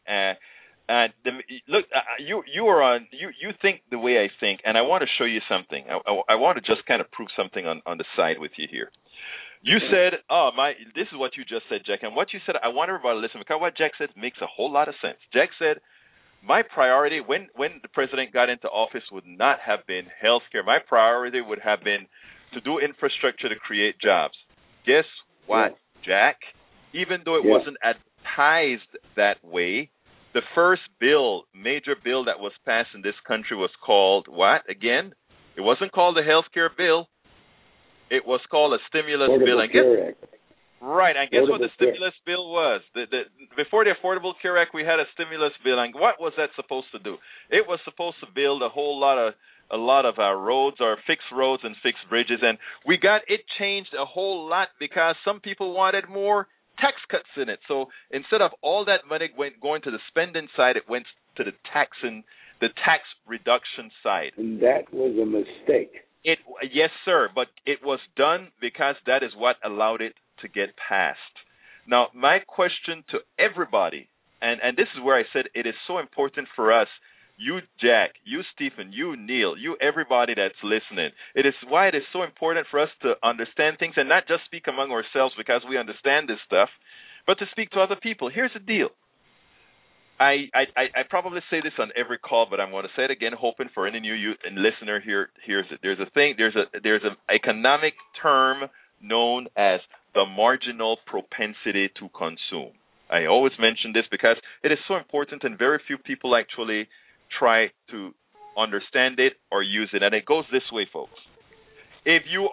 You think the way I think, and I want to show you something. I want to just kind of prove something on the side with you here. You said, this is what you just said, Jack, and what you said, I want everybody to listen, because what Jack said makes a whole lot of sense. Jack said, my priority when the president got into office would not have been health care. My priority would have been to do infrastructure to create jobs. Guess what, Jack? Even though it wasn't advertised that way, the first major bill that was passed in this country was called what again? It wasn't called the health care bill. It was called a stimulus bill. And guess what the stimulus bill was? Before the Affordable Care Act, we had a stimulus bill, and what was that supposed to do? It was supposed to build a lot of our roads, or fix roads and fix bridges, and it changed a whole lot because some people wanted more tax cuts in it. So instead of all that money going to the spending side, it went to the tax reduction side. And that was a mistake. Yes, sir, but it was done because that is what allowed it to get passed. Now, my question to everybody, and this is where I said it is so important for us, you, Jack, you, Stephen, you, Neil, you, everybody that's listening. It is why it is so important for us to understand things and not just speak among ourselves because we understand this stuff, but to speak to other people. Here's the deal. I probably say this on every call, but I'm going to say it again, hoping for any new youth and listener here hears it. There's an economic term known as the marginal propensity to consume. I always mention this because it is so important, and very few people actually try to understand it or use it. And it goes this way, folks. If you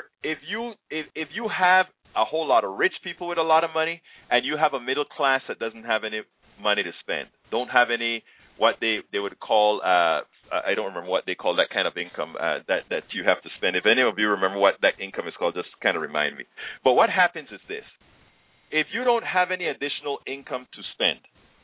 have a whole lot of rich people with a lot of money, and you have a middle class that doesn't have any money to spend, don't have any what they would call I don't remember what they call that kind of income that you have to spend. If any of you remember what that income is called, just kind of remind me. But what happens is this. If you don't have any additional income to spend,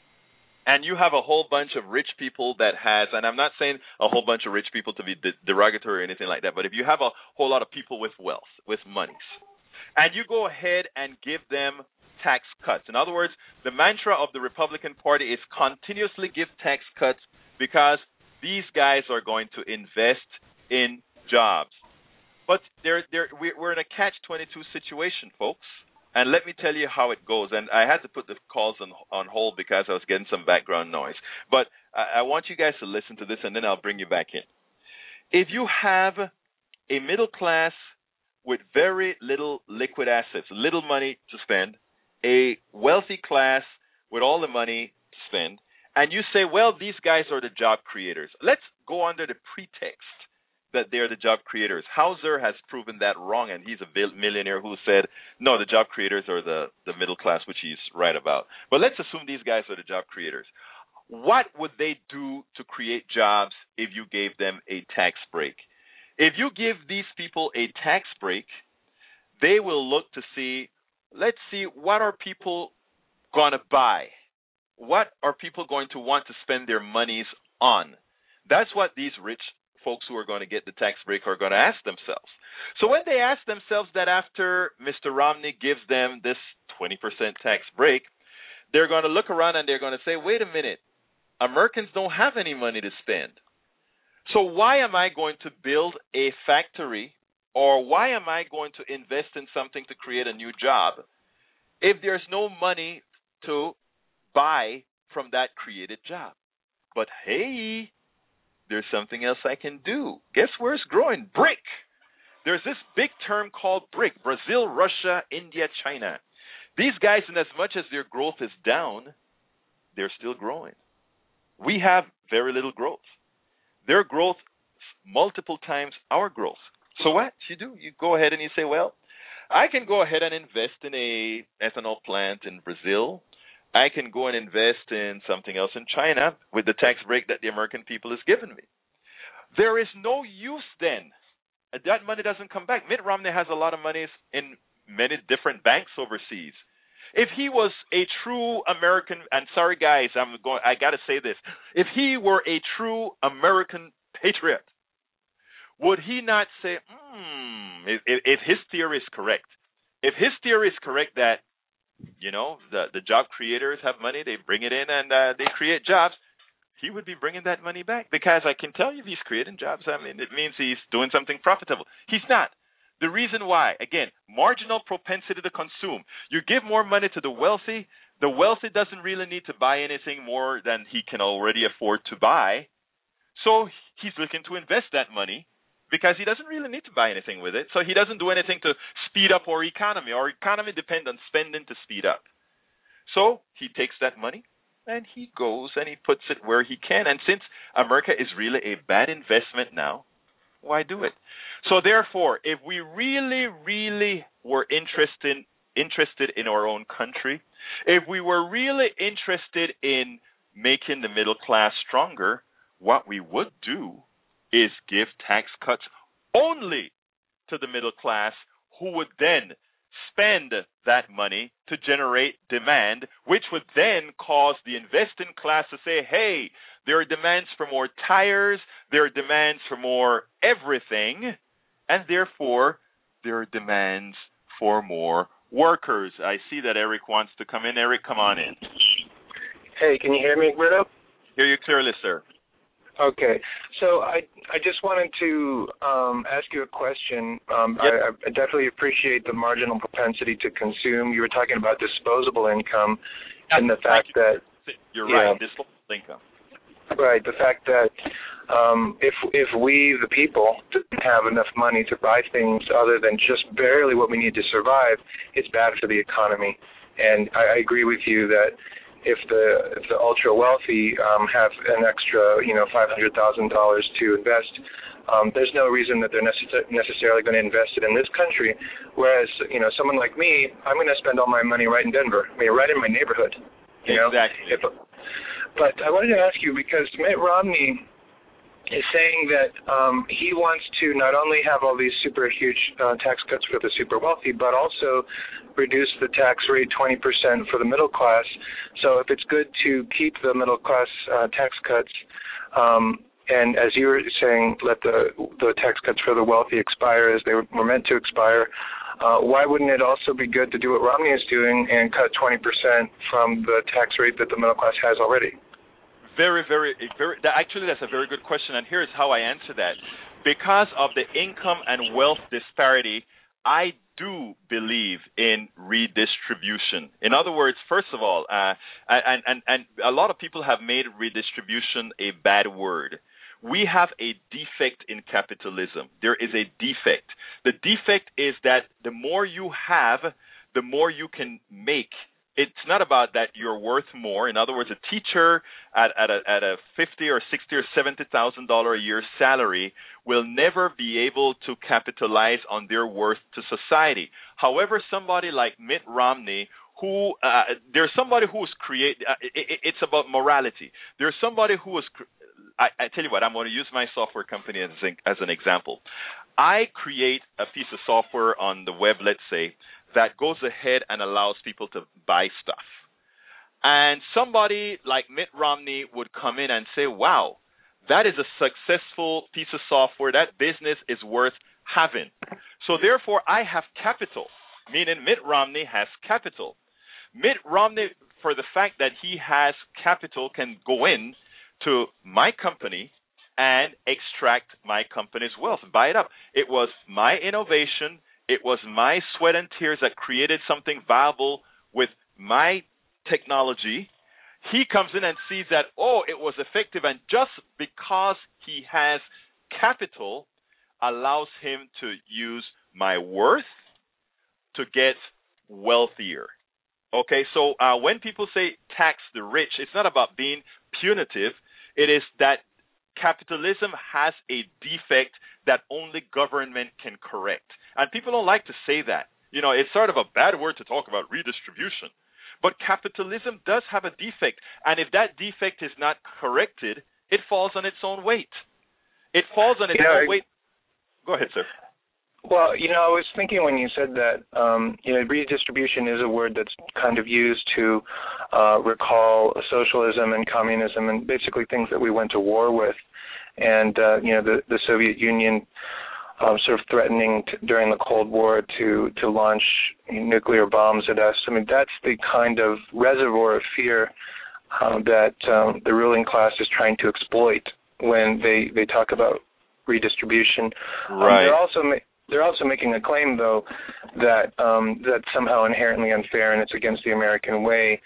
and you have a whole bunch of rich people that has, and I'm not saying a whole bunch of rich people to be derogatory or anything like that, but if you have a whole lot of people with wealth, with monies, and you go ahead and give them tax cuts. In other words, the mantra of the Republican Party is continuously give tax cuts because these guys are going to invest in jobs. But we're in a catch-22 situation, folks. And let me tell you how it goes. And I had to put the calls on hold because I was getting some background noise. But I want you guys to listen to this, and then I'll bring you back in. If you have a middle class with very little liquid assets, little money to spend, a wealthy class with all the money to spend, and you say, well, these guys are the job creators. Let's go under the pretext that they're the job creators. Hauser has proven that wrong, and he's a millionaire who said, no, the job creators are the middle class, which he's right about. But let's assume these guys are the job creators. What would they do to create jobs if you gave them a tax break? If you give these people a tax break, they will look to see, let's see, what are people going to buy? What are people going to want to spend their monies on? That's what these rich folks who are going to get the tax break are going to ask themselves. So when they ask themselves that after Mr. Romney gives them this 20% tax break, they're going to look around and they're going to say, wait a minute, Americans don't have any money to spend. So why am I going to build a factory, or why am I going to invest in something to create a new job if there's no money to buy from that created job? But hey, there's something else I can do. Guess where it's growing? BRIC. There's this big term called BRIC: Brazil, Russia, India, China. These guys, in as much as their growth is down, they're still growing. We have very little growth. Their growth multiple times our growth. So what you do? You go ahead and you say, well, I can go ahead and invest in a ethanol plant in Brazil. I can go and invest in something else in China with the tax break that the American people has given me. There is no use then. That money doesn't come back. Mitt Romney has a lot of money in many different banks overseas. If he was a true American, and sorry guys, I got to say this. If he were a true American patriot, would he not say, if his theory is correct, that, you know, the job creators have money, they bring it in and they create jobs, he would be bringing that money back. Because I can tell you, if he's creating jobs, I mean, it means he's doing something profitable. He's not. The reason why, again, marginal propensity to consume. You give more money to the wealthy doesn't really need to buy anything more than he can already afford to buy. So he's looking to invest that money because he doesn't really need to buy anything with it. So he doesn't do anything to speed up our economy. Our economy depends on spending to speed up. So he takes that money and he goes and he puts it where he can. And since America is really a bad investment now, why do it? So therefore, if we really, really were interested in our own country, if we were really interested in making the middle class stronger, what we would do is give tax cuts only to the middle class, who would then spend that money to generate demand, which would then cause the investing class to say, hey, there are demands for more tires, there are demands for more everything, and therefore there are demands for more workers. I see that Eric wants to come in. Eric, come on in. Hey, can you hear me, Brito? Hear you clearly, sir. Okay, so I just wanted to ask you a question. I definitely appreciate the marginal propensity to consume. You were talking about disposable income and the fact that you're right, disposable income. Right, the fact that if we, the people, didn't have enough money to buy things other than just barely what we need to survive, it's bad for the economy. And I agree with you that if the ultra wealthy have an extra, $500,000 to invest, there's no reason that they're necessarily going to invest it in this country. Whereas, someone like me, I'm going to spend all my money right in Denver, right in my neighborhood. Exactly. But I wanted to ask you, because Mitt Romney is saying that he wants to not only have all these super huge tax cuts for the super wealthy, but also reduce the tax rate 20% for the middle class. So if it's good to keep the middle class tax cuts, and as you were saying, let the tax cuts for the wealthy expire as they were meant to expire, why wouldn't it also be good to do what Romney is doing and cut 20% from the tax rate that the middle class has already? Very, very, actually, that's a very good question, and here's how I answer that. Because of the income and wealth disparity, I do believe in redistribution. In other words, first of all, and a lot of people have made redistribution a bad word. We have a defect in capitalism. There is a defect. The defect is that the more you have, the more you can make. It's not about that you're worth more. In other words, a teacher at a $50,000 or $60,000 or $70,000 a year salary will never be able to capitalize on their worth to society. However, somebody like Mitt Romney, who there's somebody who is it's about morality. There's somebody who is. I tell you what, I'm going to use my software company as an example. I create a piece of software on the web, let's say, that goes ahead and allows people to buy stuff. And somebody like Mitt Romney would come in and say, wow, that is a successful piece of software. That business is worth having. So therefore, I have capital, meaning Mitt Romney has capital. Mitt Romney, for the fact that he has capital, can go in to my company and extract my company's wealth, buy it up. It was my innovation. It was my sweat and tears that created something viable with my technology. He comes in and sees that, it was effective, and just because he has capital allows him to use my worth to get wealthier. Okay, so when people say tax the rich, it's not about being punitive. It is that capitalism has a defect that only government can correct. And people don't like to say that. It's sort of a bad word to talk about redistribution. But capitalism does have a defect. And if that defect is not corrected, it falls on its own weight. It falls on its own weight. Go ahead, sir. Well, I was thinking when you said that, redistribution is a word that's kind of used to recall socialism and communism and basically things that we went to war with. And, the Soviet Union sort of threatening during the Cold War to launch nuclear bombs at us. I mean, that's the kind of reservoir of fear that the ruling class is trying to exploit when they talk about redistribution. Right. They're also making a claim, though, that that's somehow inherently unfair and it's against the American way.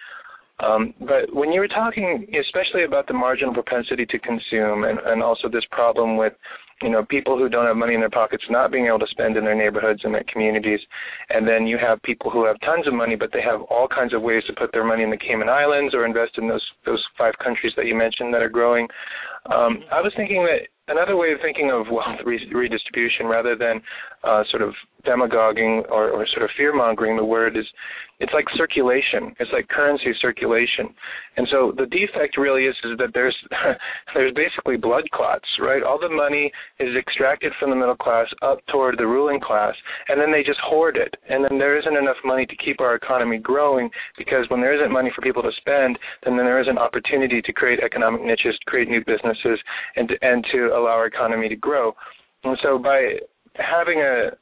But when you were talking, especially about the marginal propensity to consume, and also this problem with, people who don't have money in their pockets not being able to spend in their neighborhoods and their communities, and then you have people who have tons of money, but they have all kinds of ways to put their money in the Cayman Islands or invest in those 5 countries that you mentioned that are growing. I was thinking that another way of thinking of wealth redistribution, rather than sort of demagoguing or sort of fear-mongering, the word is, it's like circulation. It's like currency circulation. And so the defect really is that there's basically blood clots, right? All the money is extracted from the middle class up toward the ruling class, and then they just hoard it. And then there isn't enough money to keep our economy growing, because when there isn't money for people to spend, then there isn't opportunity to create economic niches, to create new businesses, and to allow our economy to grow. And so by having a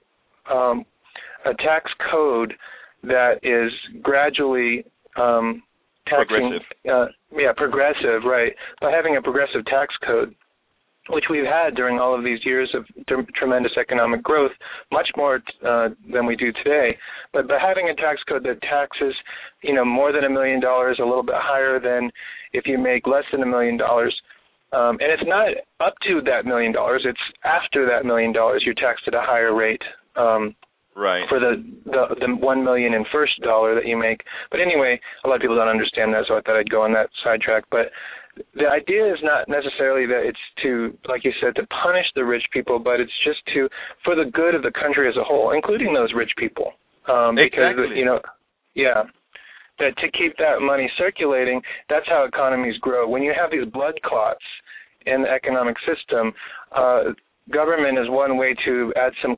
tax code that is gradually taxing, progressive, right? By having a progressive tax code, which we've had during all of these years of tremendous economic growth, much more than we do today. But by having a tax code that taxes, more than $1 million, a little bit higher than if you make less than $1 million. And it's not up to that $1 million; it's after that $1 million you're taxed at a higher rate. Right. For the $1 million in first dollar that you make. But anyway, a lot of people don't understand that, so I thought I'd go on that sidetrack. But the idea is not necessarily that it's to, like you said, to punish the rich people, but it's just for the good of the country as a whole, including those rich people. Because, that to keep that money circulating, that's how economies grow. When you have these blood clots in the economic system, government is one way to add some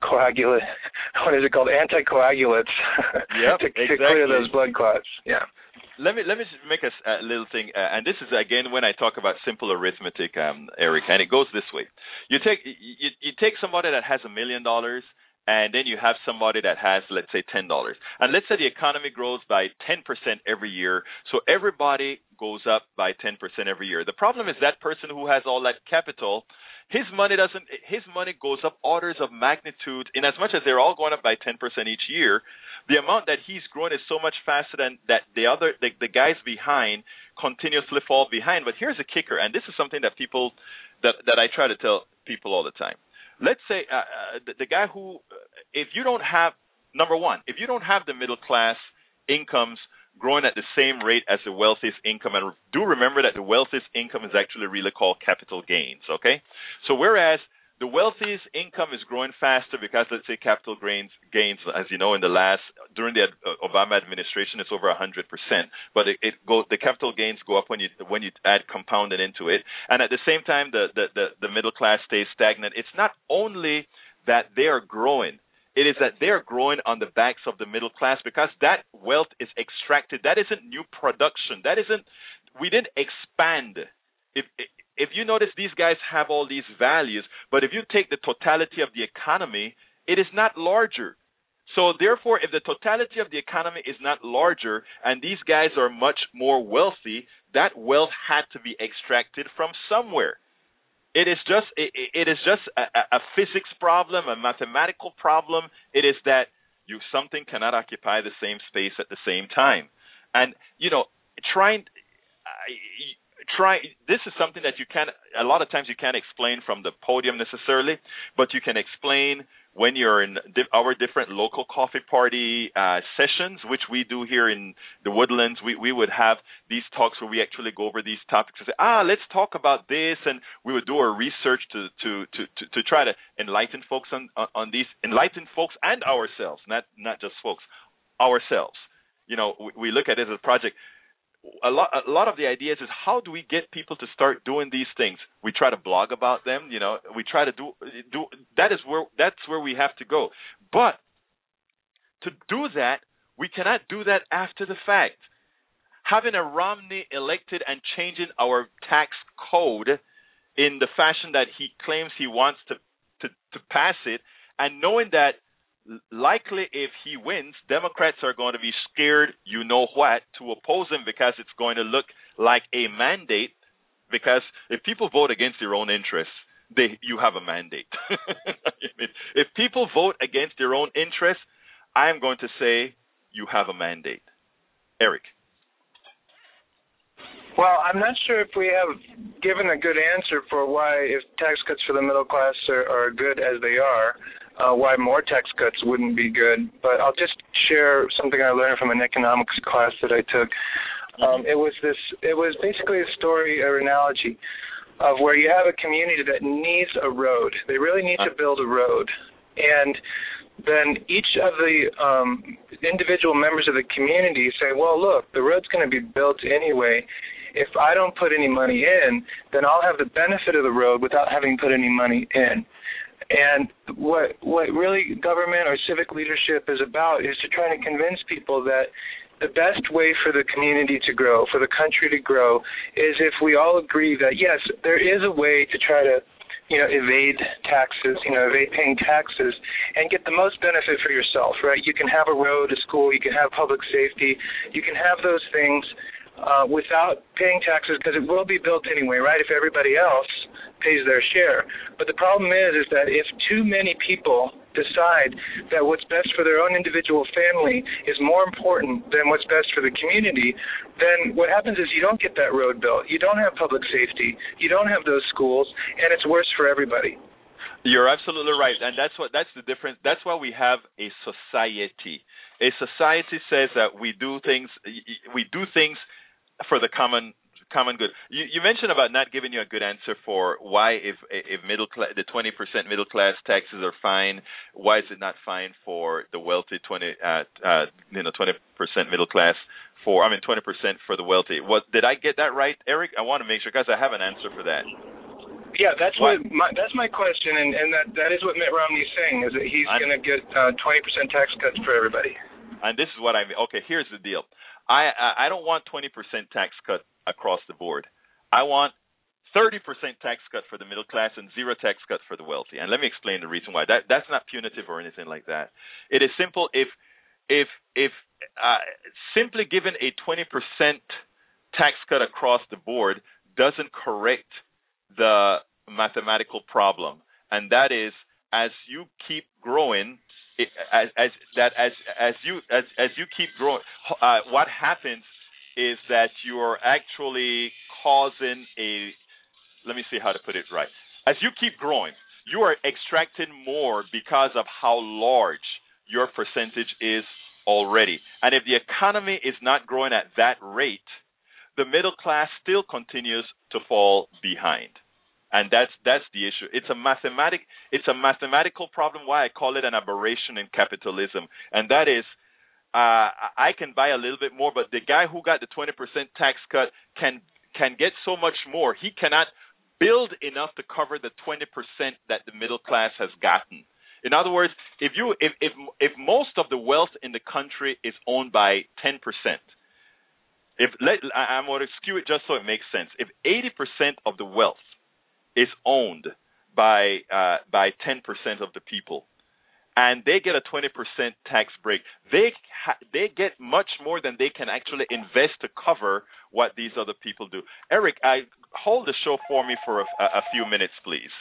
anticoagulants to clear those blood clots. Yeah. Let me just make a little thing, and this is again when I talk about simple arithmetic, Eric, and it goes this way: you take somebody that has $1 million, and then you have somebody that has, let's say, $10, and let's say the economy grows by 10% every year, so everybody goes up by 10% every year. The problem is that person who has all that capital, his money goes up orders of magnitude. In as much as they're all going up by 10% each year, the amount that he's growing is so much faster than that the guys behind continuously fall behind. But here's a kicker, and this is something that people that I try to tell people all the time. Let's say the guy who, if you don't have, number one, if you don't have the middle class incomes growing at the same rate as the wealthiest income, and do remember that the wealthiest income is actually really called capital gains, okay? So whereas the wealthiest income is growing faster because, let's say, capital gains, as you know, during the Obama administration, it's over 100%. But the capital gains go up when you add compounding into it, and at the same time, the middle class stays stagnant. It's not only that they are growing; it is that they are growing on the backs of the middle class, because that wealth is extracted. That isn't new production. We didn't expand. If you notice, these guys have all these values, but if you take the totality of the economy, it is not larger. So therefore, if the totality of the economy is not larger and these guys are much more wealthy, that wealth had to be extracted from somewhere. It is just a physics problem, a mathematical problem. It is that something cannot occupy the same space at the same time. And, this is something that a lot of times you can't explain from the podium necessarily, but you can explain when you're in our different local coffee party sessions, which we do here in the Woodlands. We would have these talks where we actually go over these topics and say, let's talk about this, and we would do our research to try to enlighten folks on these, enlighten folks and ourselves, not just folks, ourselves. We look at it as a project. A lot of the ideas is, how do we get people to start doing these things? We try to blog about them, we try to do that's where we have to go. But to do that, we cannot do that after the fact. Having a Romney elected and changing our tax code in the fashion that he claims he wants to pass it, and knowing that likely if he wins, Democrats are going to be scared, to oppose him, because it's going to look like a mandate. Because if people vote against their own interests, you have a mandate. If people vote against their own interests, I'm going to say you have a mandate. Eric. Well, I'm not sure if we have given a good answer for why, if tax cuts for the middle class are good as they are, why more tax cuts wouldn't be good. But I'll just share something I learned from an economics class that I took. It was basically a story or analogy of where you have a community that needs a road. They really need to build a road. And then each of the individual members of the community say, well, look, the road's going to be built anyway. If I don't put any money in, then I'll have the benefit of the road without having put any money in. And what really government or civic leadership is about is to try to convince people that the best way for the community to grow, for the country to grow, is if we all agree that, yes, there is a way to try to evade taxes, evade paying taxes, and get the most benefit for yourself, right? You can have a road, a school, you can have public safety, you can have those things without paying taxes because it will be built anyway, right, if everybody else pays their share. But the problem is that if too many people decide that what's best for their own individual family is more important than what's best for the community, then what happens is you don't get that road built. You don't have public safety. You don't have those schools, and it's worse for everybody. You're absolutely right, and that's the difference. That's why we have a society. A society says that we do things for the common good. You mentioned about not giving you a good answer for why if middle class, the 20% middle class taxes are fine, why is it not fine for the wealthy 20% middle class 20% for the wealthy. Did I get that right, Eric? I want to make sure because I have an answer for that. Yeah, that's my question, and that is what Mitt Romney's saying, is that he's going to get 20% tax cuts for everybody. And this is what I mean. Okay, here's the deal. I don't want 20% tax cut across the board. I want 30% tax cut for the middle class and zero tax cut for the wealthy. And let me explain the reason why. That's not punitive or anything like that. It is simple. If simply given a 20% tax cut across the board doesn't correct the mathematical problem, and that is as you keep growing. As you keep growing, what happens is that you are actually causing let me see how to put it right. As you keep growing, you are extracting more because of how large your percentage is already. And if the economy is not growing at that rate, the middle class still continues to fall behind. And that's the issue. It's a mathematical problem. Why I call it an aberration in capitalism, and that is, I can buy a little bit more, but the guy who got the 20% tax cut can get so much more. He cannot build enough to cover the 20% that the middle class has gotten. In other words, if most of the wealth in the country is owned by 10%, I'm going to skew it just so it makes sense. If 80% of the wealth is owned by 10% of the people, and they get a 20% tax break, they get much more than they can actually invest to cover what these other people do. Eric, hold the show for me for a few minutes, please.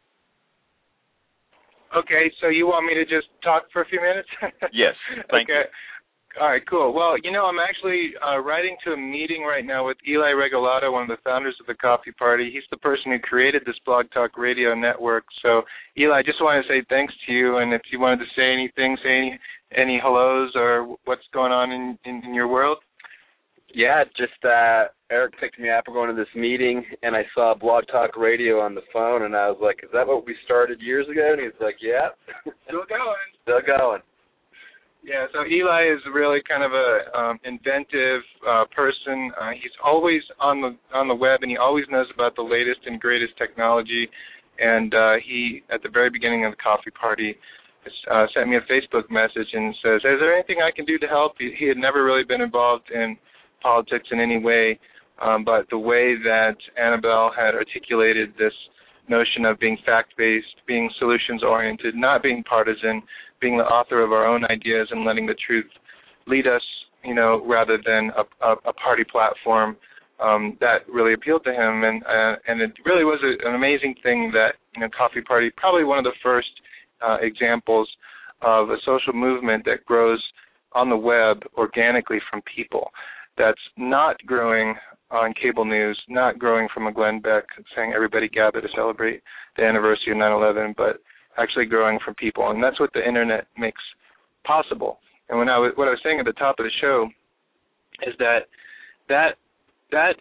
Okay, so you want me to just talk for a few minutes? Yes, thank you. All right, cool. Well, I'm actually writing to a meeting right now with Eli Regalado, one of the founders of the Coffee Party. He's the person who created this Blog Talk Radio network. So, Eli, I just want to say thanks to you, and if you wanted to say anything, say any hellos or what's going on in your world. Yeah, just Eric picked me up. We're going to this meeting, and I saw Blog Talk Radio on the phone, and I was like, is that what we started years ago? And he's like, yeah. Still going. Still going. Yeah, so Eli is really kind of a inventive person. He's always on the web, and he always knows about the latest and greatest technology. And he, at the very beginning of the Coffee Party, sent me a Facebook message and says, is there anything I can do to help? He had never really been involved in politics in any way, but the way that Annabelle had articulated this notion of being fact-based, being solutions-oriented, not being partisan, being the author of our own ideas and letting the truth lead us, rather than a party platform, that really appealed to him. And it really was an amazing thing that, Coffee Party, probably one of the first examples of a social movement that grows on the web organically from people, that's not growing on cable news, not growing from a Glenn Beck saying everybody gather to celebrate the anniversary of 9/11, but actually growing from people. And that's what the Internet makes possible. And what I was saying at the top of the show is that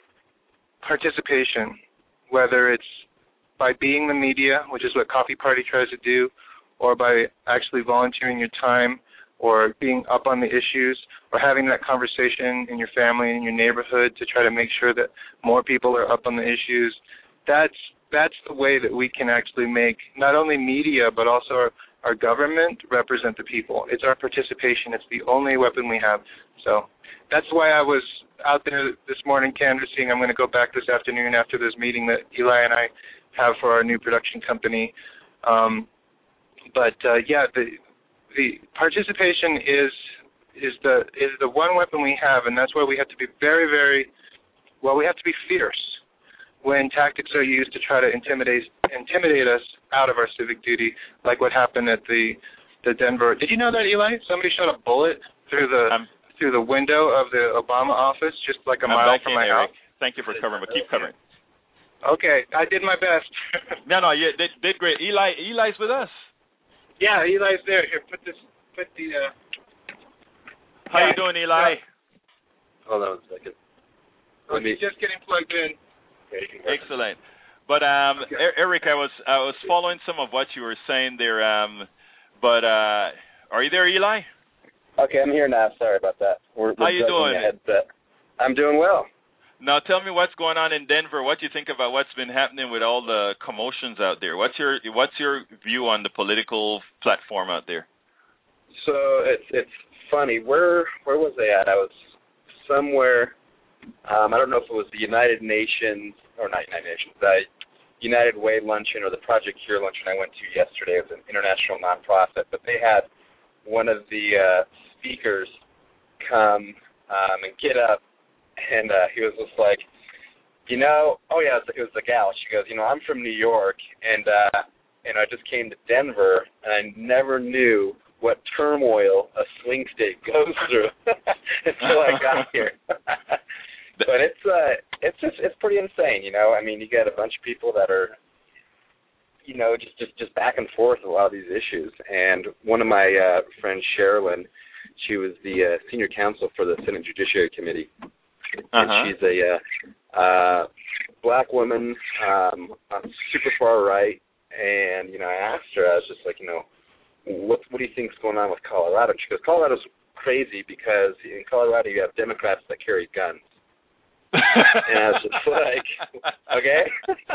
participation, whether it's by being the media, which is what Coffee Party tries to do, or by actually volunteering your time or being up on the issues or having that conversation in your family and your neighborhood to try to make sure that more people are up on the issues, that's the way that we can actually make not only media but also our government represent the people. It's our participation. It's the only weapon we have. So that's why I was out there this morning canvassing. I'm going to go back this afternoon after this meeting that Eli and I have for our new production company. The participation is the one weapon we have, and that's why we have to be we have to be fierce when tactics are used to try to intimidate us out of our civic duty, like what happened at the Denver. Did you know that, Eli? Somebody shot a bullet through the window of the Obama office, just like a mile from my house. Thank you for covering, but keep covering. Okay, I did my best. No, you did great. Eli's with us. Yeah, Eli's there. Here, put the. How you doing, Eli? Hold on a second. He's just getting plugged in. Excellent. But Eric, I was following some of what you were saying there. But are you there, Eli? Okay, I'm here now. Sorry about that. We're How you doing? I'm doing well. Now tell me what's going on in Denver. What do you think about what's been happening with all the commotions out there? What's your view on the political platform out there? So it's funny. Where was I at? I was somewhere. I don't know if it was the United Nations or not United Nations, the United Way luncheon or the Project Cure luncheon I went to yesterday. It was an international nonprofit, but they had one of the speakers come and get up. And he was just like, it was the gal. She goes, I'm from New York, and I just came to Denver, and I never knew what turmoil a swing state goes through until I got here. But it's pretty insane, I mean, you got a bunch of people that are, just back and forth with a lot of these issues. And one of my friends, Sherilyn, she was the senior counsel for the Senate Judiciary Committee. And she's a black woman, super far right, and I asked her, I was just like, what do you think's going on with Colorado? And she goes, Colorado's crazy because in Colorado you have Democrats that carry guns. And I was just like, okay.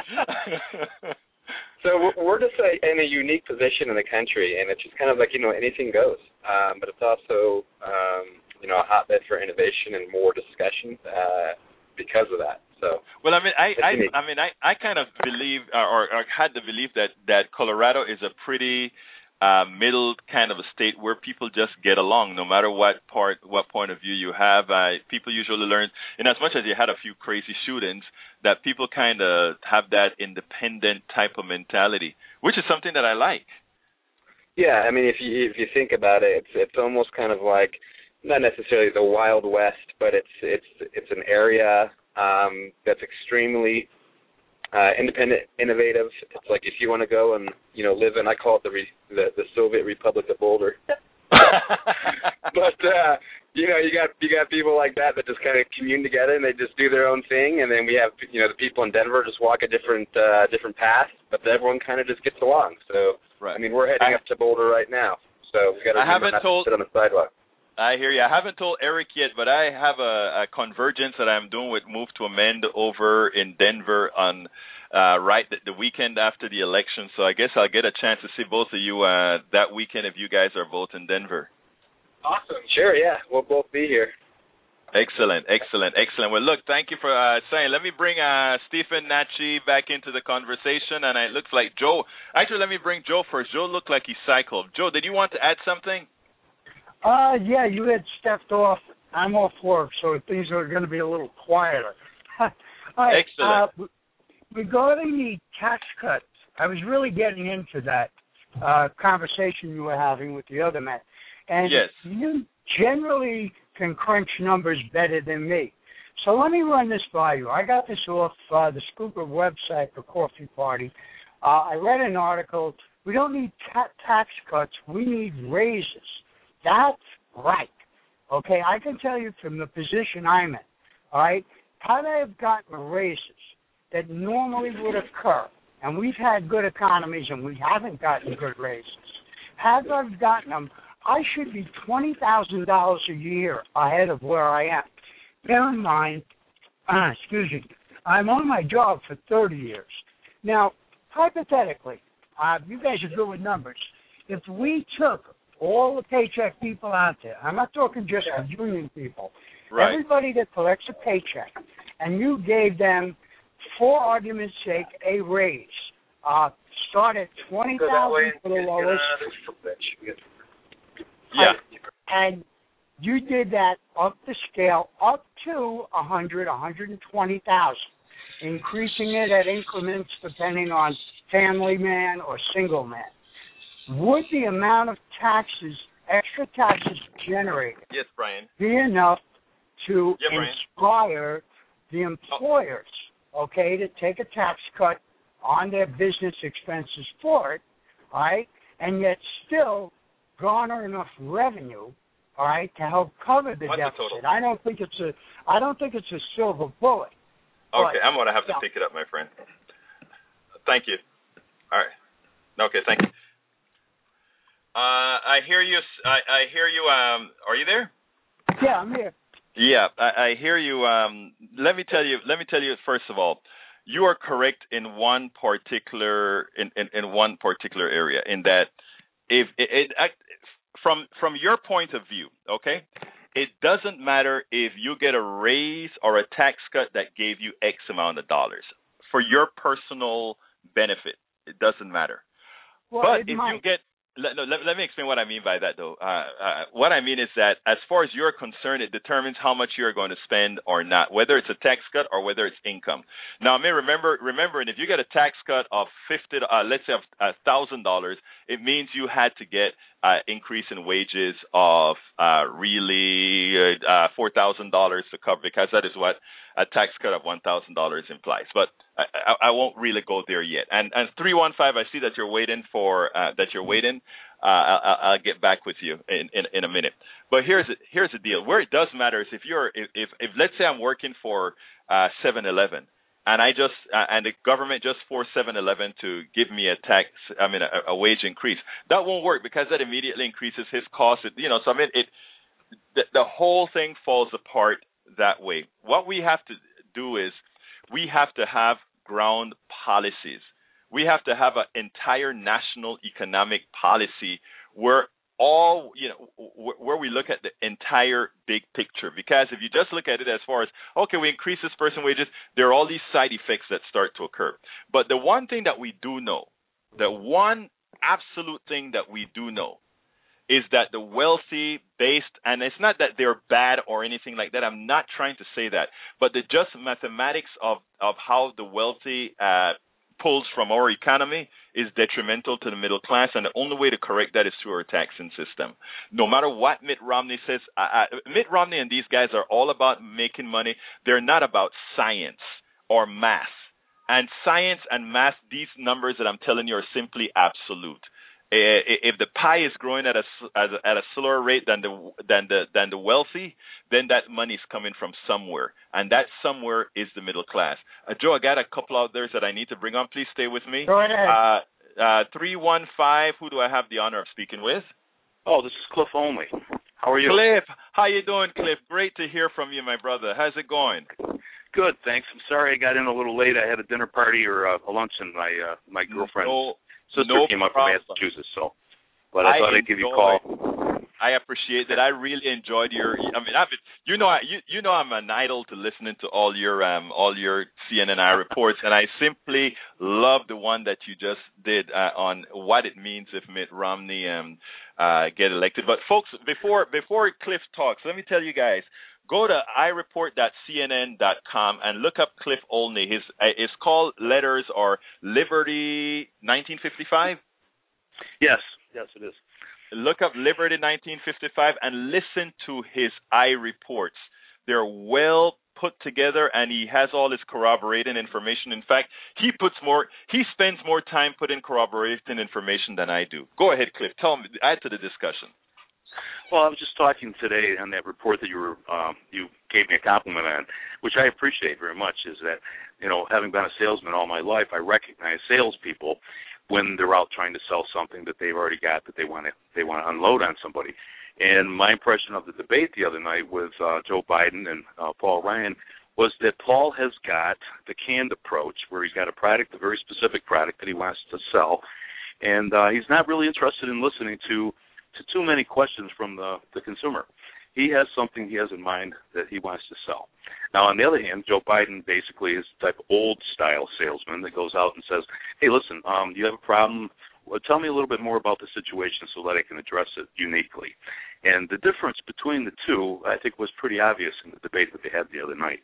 So we're just in a unique position in the country, and it's just kind of like anything goes. But it's also a hotbed for innovation and more discussion because of that. So well, I kind of believe or had the belief that Colorado is a pretty middle kind of a state where people just get along, no matter what point of view you have. People usually learn, in as much as you had a few crazy shootings, that people kind of have that independent type of mentality, which is something that I like. Yeah, I mean, if you think about it, it's almost kind of like not necessarily the Wild West, but it's an area that's extremely independent, innovative. It's like if you want to go and live in, I call it the Soviet Republic of Boulder. But you got people like that just kind of commune together and they just do their own thing, and then we have the people in Denver just walk a different path, but everyone kind of just gets along. So right. I mean, we're heading up to Boulder right now, so we got to sit on the sidewalk. I hear you. I haven't told Eric yet, but I have a convergence that I'm doing with Move to Amend over in Denver on the weekend after the election. So I guess I'll get a chance to see both of you that weekend if you guys are both in Denver. Awesome. Sure, yeah. We'll both be here. Excellent. Well, look, thank you for saying. Let me bring Stephen Nachi back into the conversation, and it looks like Joe. Actually, let me bring Joe first. Joe looked like he cycled. Joe, did you want to add something? Yeah, you had stepped off. I'm off work, so things are going to be a little quieter. All right, excellent. Regarding the tax cuts, I was really getting into that conversation you were having with the other man. And yes. You generally can crunch numbers better than me. So let me run this by you. I got this off the Scooper website, the Coffee Party. I read an article. We don't need tax cuts. We need raises. That's right. Okay, I can tell you from the position I'm in, all right, how they have gotten raises that normally would occur, and we've had good economies and we haven't gotten good raises, as I've gotten them, I should be $20,000 a year ahead of where I am. Bear in mind, I'm on my job for 30 years. Now, hypothetically, you guys are good with numbers. If we took all the paycheck people out there, I'm not talking just the union people, right. Everybody that collects a paycheck, and you gave them, for argument's sake, a raise, start at $20,000 for the lowest. Yeah. And you did that up the scale up to 120,000, increasing it at increments depending on family man or single man. Would the amount of taxes, extra taxes generated, yes, Brian, be enough to inspire the employers, to take a tax cut on their business expenses for it, all right, and yet still garner enough revenue, all right, to help cover the deficit? I don't think it's a silver bullet. Okay, I'm gonna have to pick it up, my friend. Thank you. All right. Okay, thank you. I hear you. I hear you. Are you there? Yeah, I'm here. Yeah, I hear you. Let me tell you. First of all, you are correct in one particular area. In that, if from your point of view, okay, it doesn't matter if you get a raise or a tax cut that gave you X amount of dollars for your personal benefit. It doesn't matter. Well, but if you get let me explain what I mean by that, though. What I mean is that as far as you're concerned, it determines how much you're going to spend or not, whether it's a tax cut or whether it's income. Now, I mean, remember, and if you get a tax cut of let's say $1,000, it means you had to get increase in wages of really $4,000 to cover, because that is what a tax cut of $1,000 implies. But I won't really go there yet. And 315, I see that you're waiting for I'll get back with you in a minute. But here's the deal. Where it does matter is if let's say I'm working for 7-Eleven and and the government just forced 7-Eleven to give me a wage increase. That won't work because that immediately increases his cost. So I mean the whole thing falls apart that way. What we have to do is we have to have ground policies. We have to have an entire national economic policy where where we look at the entire big picture. Because if you just look at it as far as, okay, we increase this person wages, there are all these side effects that start to occur. But the one thing that we do know, the one absolute thing that we do know, is that the wealthy and it's not that they're bad or anything like that. I'm not trying to say that. But the just mathematics of how the wealthy pulls from our economy is detrimental to the middle class, and the only way to correct that is through our taxing system. No matter what Mitt Romney says, Mitt Romney and these guys are all about making money. They're not about science or math. And science and math, these numbers that I'm telling you are simply absolute. If the pie is growing at a slower rate than the wealthy, then that money is coming from somewhere, and that somewhere is the middle class. Joe, I got a couple out there that I need to bring on. Please stay with me. Go ahead. 315. Who do I have the honor of speaking with? Oh, this is Cliff Only. How are you? Cliff, how you doing, Cliff? Great to hear from you, my brother. How's it going? Good, thanks. I'm sorry I got in a little late. I had a dinner party or a luncheon. My girlfriend's sister came up from Massachusetts, but I thought I'd give you a call. I appreciate that. I really enjoyed I'm an idol to listening to all your CNNI reports, and I simply love the one that you just did on what it means if Mitt Romney get elected. But folks, before Cliff talks, let me tell you guys. Go to ireport.cnn.com and look up Cliff Olney. It's called Letters or Liberty 1955. Yes, it is. Look up Liberty 1955 and listen to his iReports. They're well put together, and he has all his corroborating information. In fact, he spends more time putting corroborating information than I do. Go ahead, Cliff. Add to the discussion. Well, I was just talking today on that report that you gave me a compliment on, which I appreciate very much, is that, having been a salesman all my life, I recognize salespeople when they're out trying to sell something that they've already got that they want to unload on somebody. And my impression of the debate the other night with Joe Biden and Paul Ryan was that Paul has got the canned approach, where he's got a product, a very specific product that he wants to sell, and he's not really interested in listening to too many questions from the consumer. He has something he has in mind that he wants to sell. Now, on the other hand, Joe Biden basically is the type of old-style salesman that goes out and says, hey, listen, do you have a problem? Well, tell me a little bit more about the situation so that I can address it uniquely. And the difference between the two, I think, was pretty obvious in the debate that they had the other night.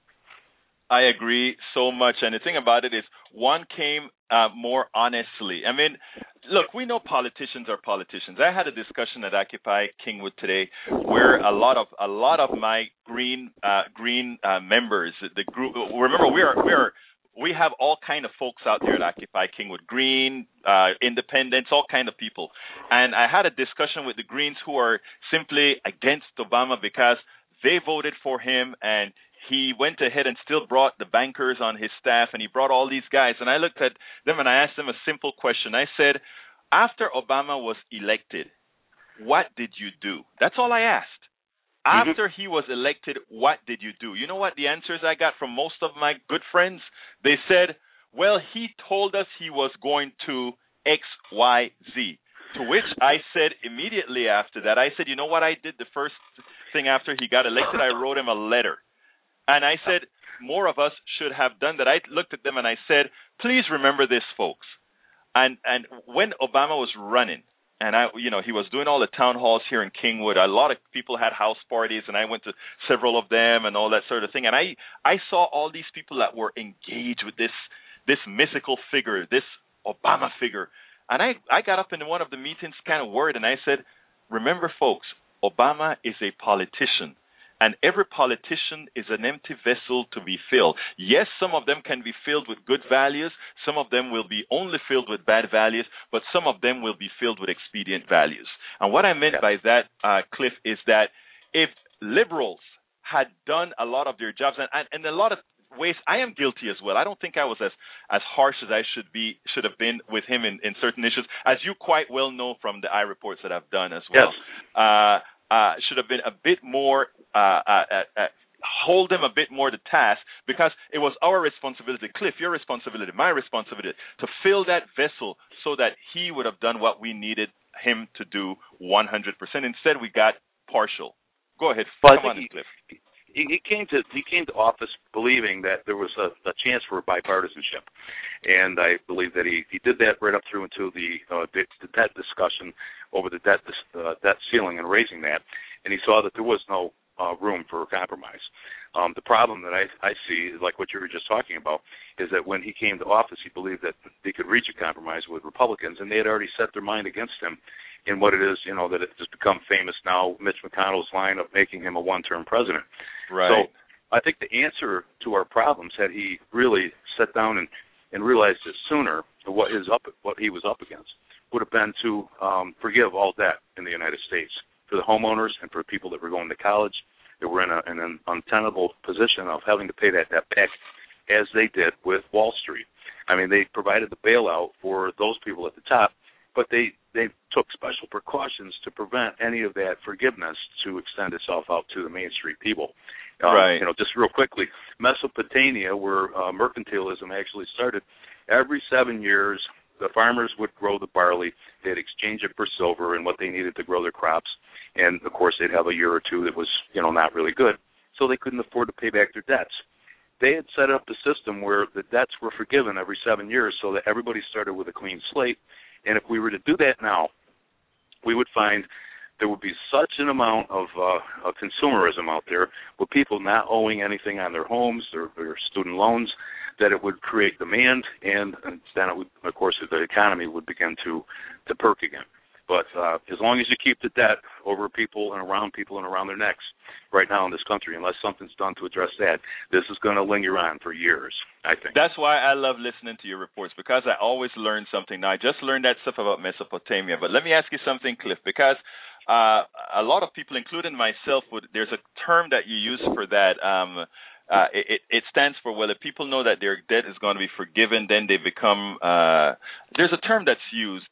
I agree so much. And the thing about it is one came more honestly. I mean, look, we know politicians are politicians. I had a discussion at Occupy Kingwood today where a lot of my green members, the group, remember we have all kind of folks out there at Occupy Kingwood, Green, independents, all kind of people. And I had a discussion with the Greens who are simply against Obama because they voted for him, and he went ahead and still brought the bankers on his staff, and he brought all these guys. And I looked at them and I asked them a simple question. I said, after Obama was elected, what did you do? That's all I asked. After he was elected, what did you do? You know what the answers I got from most of my good friends? They said, well, he told us he was going to X, Y, Z. To which I said immediately after that, I said, you know what I did the first thing after he got elected? I wrote him a letter. And I said, more of us should have done that. I looked at them and I said, please remember this, folks. And when Obama was running, and he was doing all the town halls here in Kingwood, a lot of people had house parties, and I went to several of them and all that sort of thing. And I saw all these people that were engaged with this mythical figure, this Obama figure. And I got up in one of the meetings kind of worried, and I said, remember, folks, Obama is a politician. And every politician is an empty vessel to be filled. Yes, some of them can be filled with good values. Some of them will be only filled with bad values, but some of them will be filled with expedient values. And what I meant by that, Cliff, is that if liberals had done a lot of their jobs, and in a lot of ways, I am guilty as well. I don't think I was as harsh as I should have been with him in certain issues, as you quite well know from the I-reports that I've done as well. Yes. Should have been a bit more, hold him a bit more to task, because it was our responsibility, Cliff, your responsibility, my responsibility, to fill that vessel so that he would have done what we needed him to do 100%. Instead, we got partial. Go ahead. Come on, Cliff. He came to office believing that there was a chance for bipartisanship, and I believe that he did that right up through into the debt discussion over the debt ceiling and raising that, and he saw that there was no room for compromise. The problem that I see, like what you were just talking about, is that when he came to office, he believed that they could reach a compromise with Republicans, and they had already set their mind against him in what it is, that it's just become famous now, Mitch McConnell's line of making him a one-term president. Right. So I think the answer to our problems, had he really sat down and realized it sooner, what he was up against, would have been to forgive all debt in the United States for the homeowners and for people that were going to college, that were in an untenable position of having to pay that debt back, as they did with Wall Street. I mean, they provided the bailout for those people at the top, but they took special precautions to prevent any of that forgiveness to extend itself out to the Main Street people. Right. Just real quickly, Mesopotamia, where mercantilism actually started, every 7 years the farmers would grow the barley, they'd exchange it for silver and what they needed to grow their crops, and of course they'd have a year or two that was not really good, so they couldn't afford to pay back their debts. They had set up a system where the debts were forgiven every 7 years so that everybody started with a clean slate. And if we were to do that now, we would find there would be such an amount of consumerism out there with people not owing anything on their homes, their student loans, that it would create demand, and then it would, of course, the economy would begin to perk again. But as long as you keep the debt over people and around their necks right now in this country, unless something's done to address that, this is going to linger on for years, I think. That's why I love listening to your reports, because I always learn something. Now, I just learned that stuff about Mesopotamia, but let me ask you something, Cliff, because a lot of people, including myself, there's a term that you use for that. it stands for, well, if people know that their debt is going to be forgiven, then they become. There's a term that's used.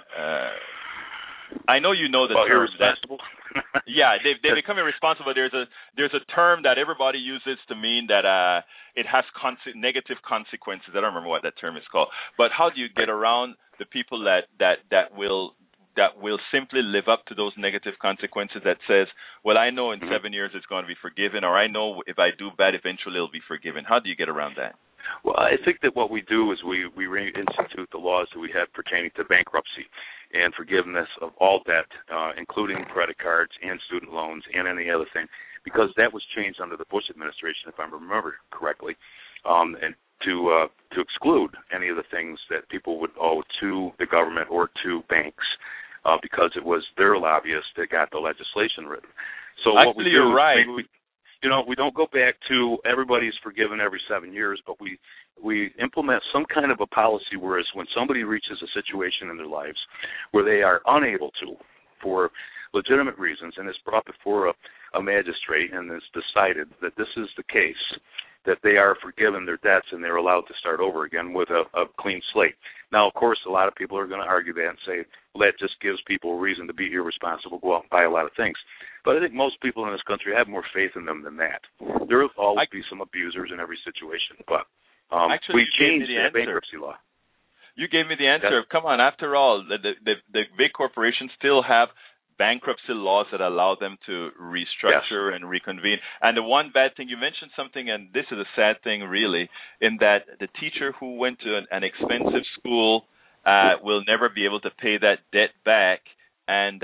I know you know the term. Irresponsible. Yeah, they become irresponsible. There's a term that everybody uses to mean that it has negative consequences. I don't remember what that term is called. But how do you get around the people that will simply live up to those negative consequences, that says, well, I know in 7 years it's going to be forgiven, or I know if I do bad, eventually it'll be forgiven. How do you get around that? Well, I think that what we do is we reinstitute the laws that we have pertaining to bankruptcy and forgiveness of all debt, including credit cards and student loans and any other thing, because that was changed under the Bush administration, if I remember correctly, and to exclude any of the things that people would owe to the government or to banks, because it was their lobbyists that got the legislation written. So actually, what we do, you're right. We don't go back to everybody's forgiven every 7 years, but we implement some kind of a policy whereas when somebody reaches a situation in their lives where they are unable to, for legitimate reasons, and it's brought before a magistrate and it's decided that this is the case, that they are forgiven their debts and they're allowed to start over again with a clean slate. Now, of course, a lot of people are going to argue that and say, well, that just gives people a reason to be irresponsible, go out and buy a lot of things. But I think most people in this country have more faith in them than that. There will always be some abusers in every situation, but we changed the bankruptcy law. You gave me the answer. Come on, after all, the big corporations still have bankruptcy laws that allow them to restructure and reconvene. And the one bad thing, you mentioned something, and this is a sad thing really, in that the teacher who went to an expensive school will never be able to pay that debt back, and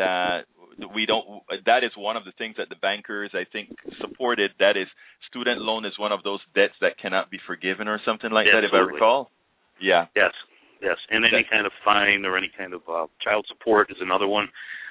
that is one of the things that the bankers, I think, supported. That is, student loan is one of those debts that cannot be forgiven or something like that, if I recall. Yeah. Yes. And any kind of fine or any kind of child support is another one.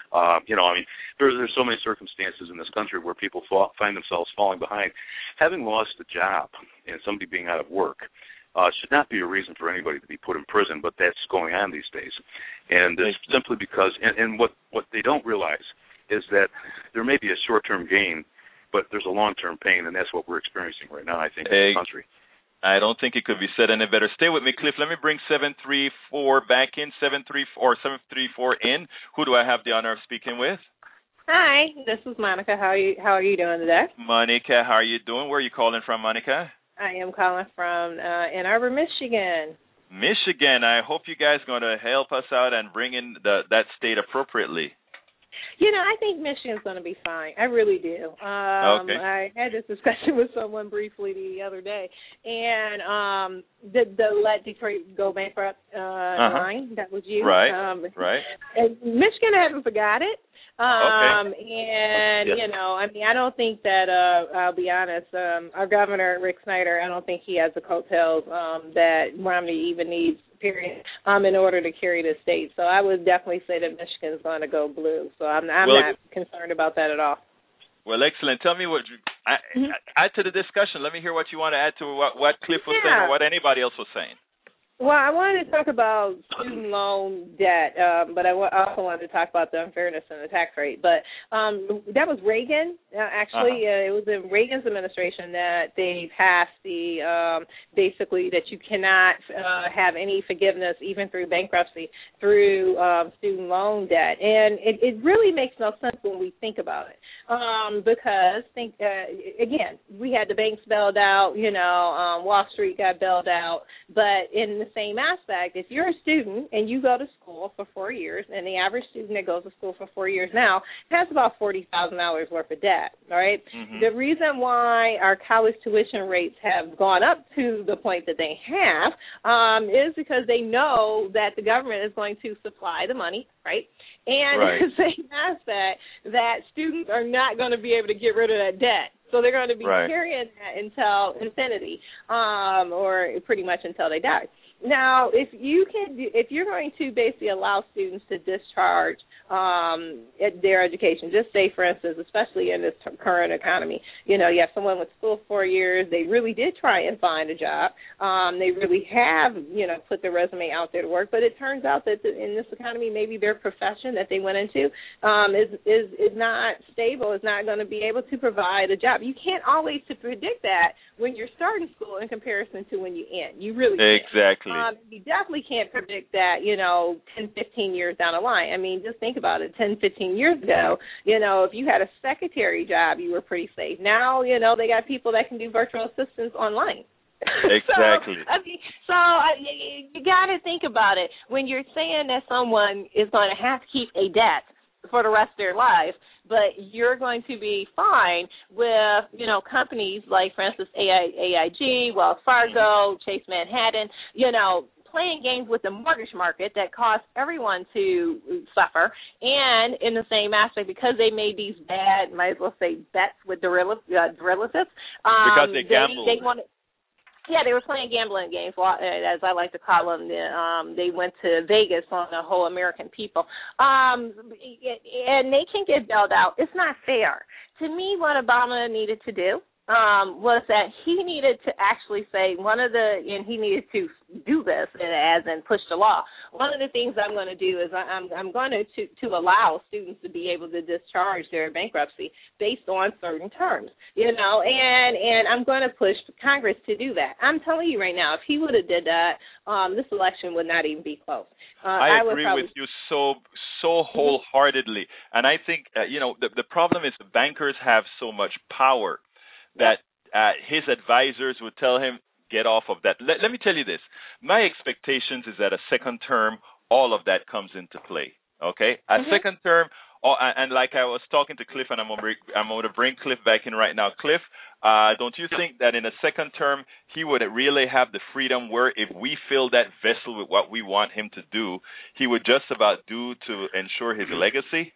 There's so many circumstances in this country where people find themselves falling behind. Having lost a job and somebody being out of work should not be a reason for anybody to be put in prison, but that's going on these days. And it's simply because, and what they don't realize is that there may be a short-term gain, but there's a long-term pain, and that's what we're experiencing right now, I think, in this country. I don't think it could be said any better. Stay with me, Cliff. Let me bring 734 back in, 734 in. Who do I have the honor of speaking with? Hi, this is Monica. How are you doing today? Monica, how are you doing? Where are you calling from, Monica? I am calling from Ann Arbor, Michigan. Michigan. I hope you guys are going to help us out and bring in that state appropriately. I think Michigan's going to be fine. I really do. Okay. I had this discussion with someone briefly the other day, and the Let Detroit Go Bankrupt line, that was you. Right, right. And Michigan, I haven't forgot it. Okay. And, I don't think that, I'll be honest, our governor, Rick Snyder, I don't think he has the coattails that Romney even needs, period, in order to carry the state. So I would definitely say that Michigan's going to go blue. So I'm not concerned about that at all. Well, excellent. Tell me add to the discussion. Let me hear what you want to add to what Cliff was saying or what anybody else was saying. Well, I wanted to talk about student loan debt, but I also wanted to talk about the unfairness in the tax rate. But that was Reagan, actually. It was in Reagan's administration that they passed basically that you cannot have any forgiveness, even through bankruptcy, through student loan debt. And it really makes no sense when we think about it. Because, again, we had the banks bailed out, Wall Street got bailed out, but in the same aspect, if you're a student and you go to school for 4 years, and the average student that goes to school for 4 years now has about $40,000 worth of debt, all right? Mm-hmm. The reason why our college tuition rates have gone up to the point that they have is because they know that the government is going to supply the money, right? And in the same aspect, that students are not going to be able to get rid of that debt. So they're going to be carrying that until infinity, or pretty much until they die. Now, if you're going to basically allow students to discharge their education, just say, for instance, especially in this current economy, you have someone with school 4 years, they really did try and find a job. They really have, put their resume out there to work, but it turns out that in this economy, maybe their profession that they went into is not stable, is not going to be able to provide a job. You can't always predict that when you're starting school in comparison to when you end. You really can't. Exactly. You definitely can't predict that, 10, 15 years down the line. I mean, just think about it. 10, 15 years ago, if you had a secretary job, you were pretty safe. Now, they got people that can do virtual assistants online. Exactly. You got to think about it. When you're saying that someone is going to have to keep a debt for the rest of their life, but you're going to be fine with, companies like, for instance, AIG, Wells Fargo, Chase Manhattan, playing games with the mortgage market that cause everyone to suffer, and in the same aspect, because they made these bad, might as well say, bets with derivatives. Because they gambled. They were playing gambling games, as I like to call them. They went to Vegas on the whole American people. And they can get bailed out. It's not fair. To me, what Obama needed to do was that he needed to actually say and he needed to do this as in push the law. One of the things I'm going to do is I'm going to allow students to be able to discharge their bankruptcy based on certain terms, and I'm going to push Congress to do that. I'm telling you right now, if he would have did that, this election would not even be close. I agree with you so wholeheartedly, and I think the problem is the bankers have so much power that his advisors would tell him, get off of that. Let me tell you this. My expectations is that a second term, all of that comes into play, okay? A second term, and like I was talking to Cliff, and I'm going to bring Cliff back in right now. Cliff, don't you think that in a second term, he would really have the freedom where if we fill that vessel with what we want him to do, he would just about do to ensure his legacy?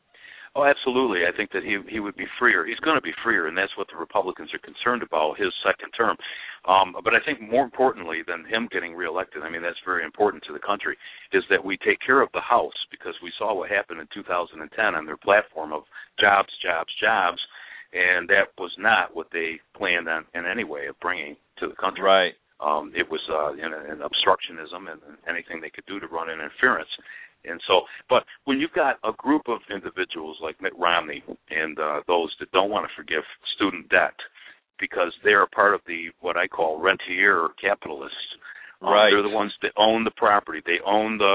Oh, absolutely. I think that he would be freer. He's going to be freer, and that's what the Republicans are concerned about, his second term. But I think more importantly than him getting reelected, I mean, that's very important to the country, is that we take care of the House, because we saw what happened in 2010 on their platform of jobs, jobs, jobs, and that was not what they planned on in any way of bringing to the country. Right. It was an obstructionism and anything they could do to run interference. And so, but when you've got a group of individuals like Mitt Romney and those that don't want to forgive student debt because they're part of the what I call rentier capitalists, right? They're the ones that own the property. They own the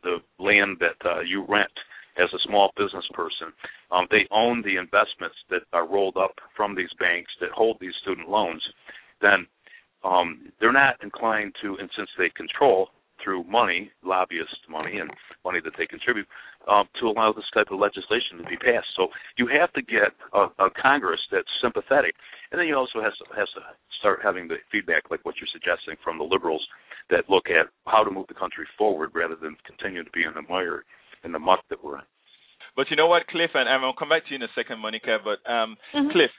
land that you rent as a small business person. They own the investments that are rolled up from these banks that hold these student loans. Then they're not inclined to, and since they control through money, lobbyist money and money that they contribute, to allow this type of legislation to be passed. So you have to get a Congress that's sympathetic. And then you also have to start having the feedback, like what you're suggesting, from the liberals that look at how to move the country forward rather than continue to be in the mire, in the muck that we're in. But you know what, Cliff, and I'm going to come back to you in a second, Monica, but Cliff,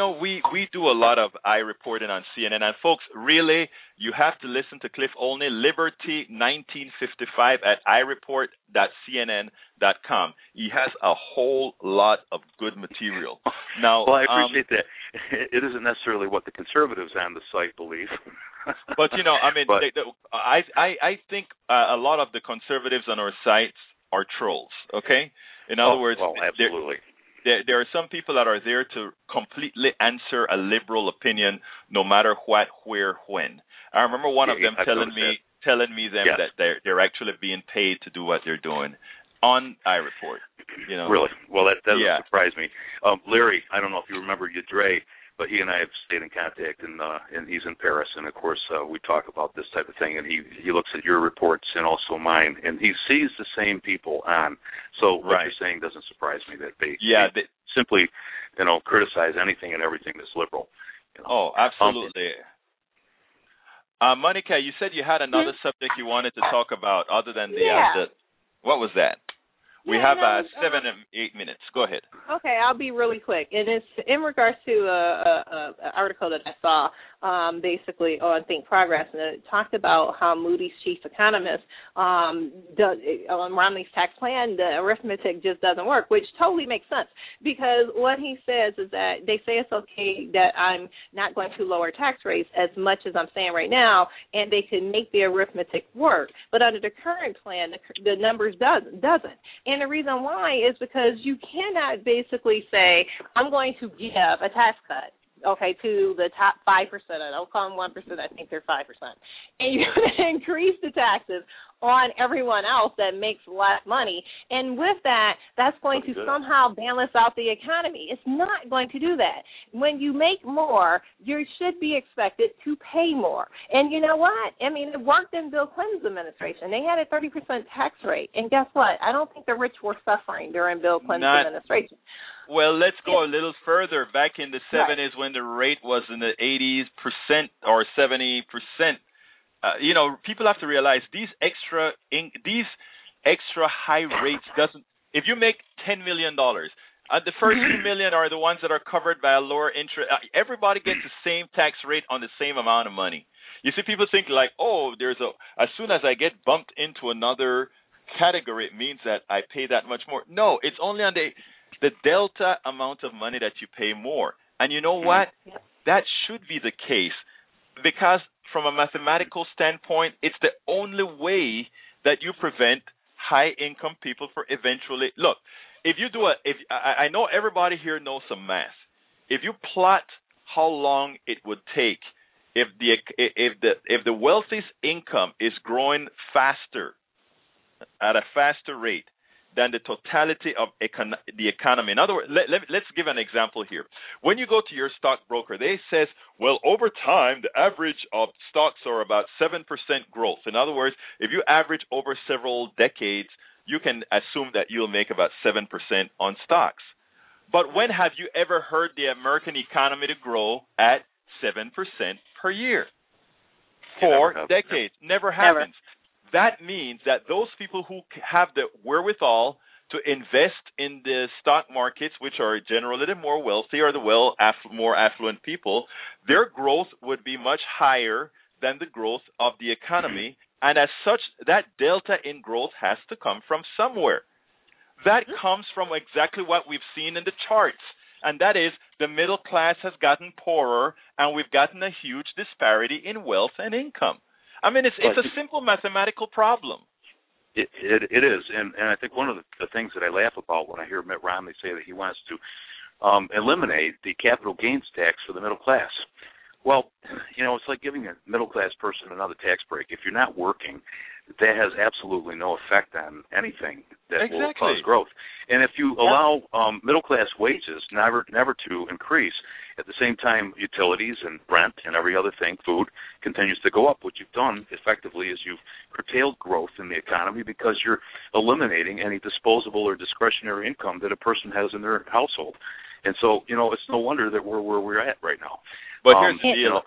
we do a lot of iReporting on CNN, and folks, really, you have to listen to Cliff Olney, Liberty 1955 at iReport.cnn.com. He has a whole lot of good material. Now, well, I appreciate that. It isn't necessarily what the conservatives on the site believe. But, I mean, I think a lot of the conservatives on our sites are trolls, okay? In other words, absolutely. There are some people that are there to completely answer a liberal opinion, no matter what, where, when. I remember one of them telling me that they're actually being paid to do what they're doing on iReport. Really? Well, that doesn't surprise me. Larry, I don't know if you remember Yadre, but he and I have stayed in contact, and he's in Paris, and of course we talk about this type of thing, and he looks at your reports and also mine, and he sees the same people on. So what you're saying doesn't surprise me that they simply, criticize anything and everything that's liberal. Oh, absolutely. Monica, you said you had another subject you wanted to talk about other than the what was that? We have 7 and 8 minutes. Go ahead. Okay, I'll be really quick. And it's in regards to an article that I saw basically on Think Progress, and it talked about how Moody's chief economist on Romney's tax plan, the arithmetic just doesn't work, which totally makes sense, because what he says is that they say it's okay that I'm not going to lower tax rates as much as I'm saying right now, and they can make the arithmetic work. But under the current plan, the numbers doesn't. And the reason why is because you cannot basically say, I'm going to give a tax cut, okay, to the top 5%. I don't call them 1%. I think they're 5%. And you're going to increase the taxes on everyone else that makes less money. And with that, that's going to somehow balance out the economy. It's not going to do that. When you make more, you should be expected to pay more. And you know what? I mean, it worked in Bill Clinton's administration. They had a 30% tax rate. And guess what? I don't think the rich were suffering during Bill Clinton's administration. Well, let's go a little further. Back in the 70s when the rate was in the 80% or 70%, people have to realize these extra high rates doesn't. If you make $10 million, the first $2 million are the ones that are covered by a lower interest. Everybody gets the same tax rate on the same amount of money. You see, people think like, as soon as I get bumped into another category, it means that I pay that much more. No, it's only on the delta amount of money that you pay more. And you know what? That should be the case, because from a mathematical standpoint, it's the only way that you prevent high-income people from eventually. Look, I know everybody here knows some math. If you plot how long it would take if the wealthiest income is growing faster at a faster rate than the totality of the economy. In other words, let's give an example here. When you go to your stockbroker, they says, well, over time, the average of stocks are about 7% growth. In other words, if you average over several decades, you can assume that you'll make about 7% on stocks. But when have you ever heard the American economy to grow at 7% per year? For decades. Never happens. That means that those people who have the wherewithal to invest in the stock markets, which are generally the more wealthy or the more affluent people, their growth would be much higher than the growth of the economy. And as such, that delta in growth has to come from somewhere. That comes from exactly what we've seen in the charts, and that is the middle class has gotten poorer, and we've gotten a huge disparity in wealth and income. I mean, it's a simple mathematical problem. It is, and I think one of the things that I laugh about when I hear Mitt Romney say that he wants to eliminate the capital gains tax for the middle class. Well, it's like giving a middle-class person another tax break. If you're not working, that has absolutely no effect on anything that will cause growth. And if you allow middle-class wages never to increase, at the same time utilities and rent and every other thing, food, continues to go up, what you've done effectively is you've curtailed growth in the economy because you're eliminating any disposable or discretionary income that a person has in their household. And so, it's no wonder that we're where we're at right now. But here's the deal.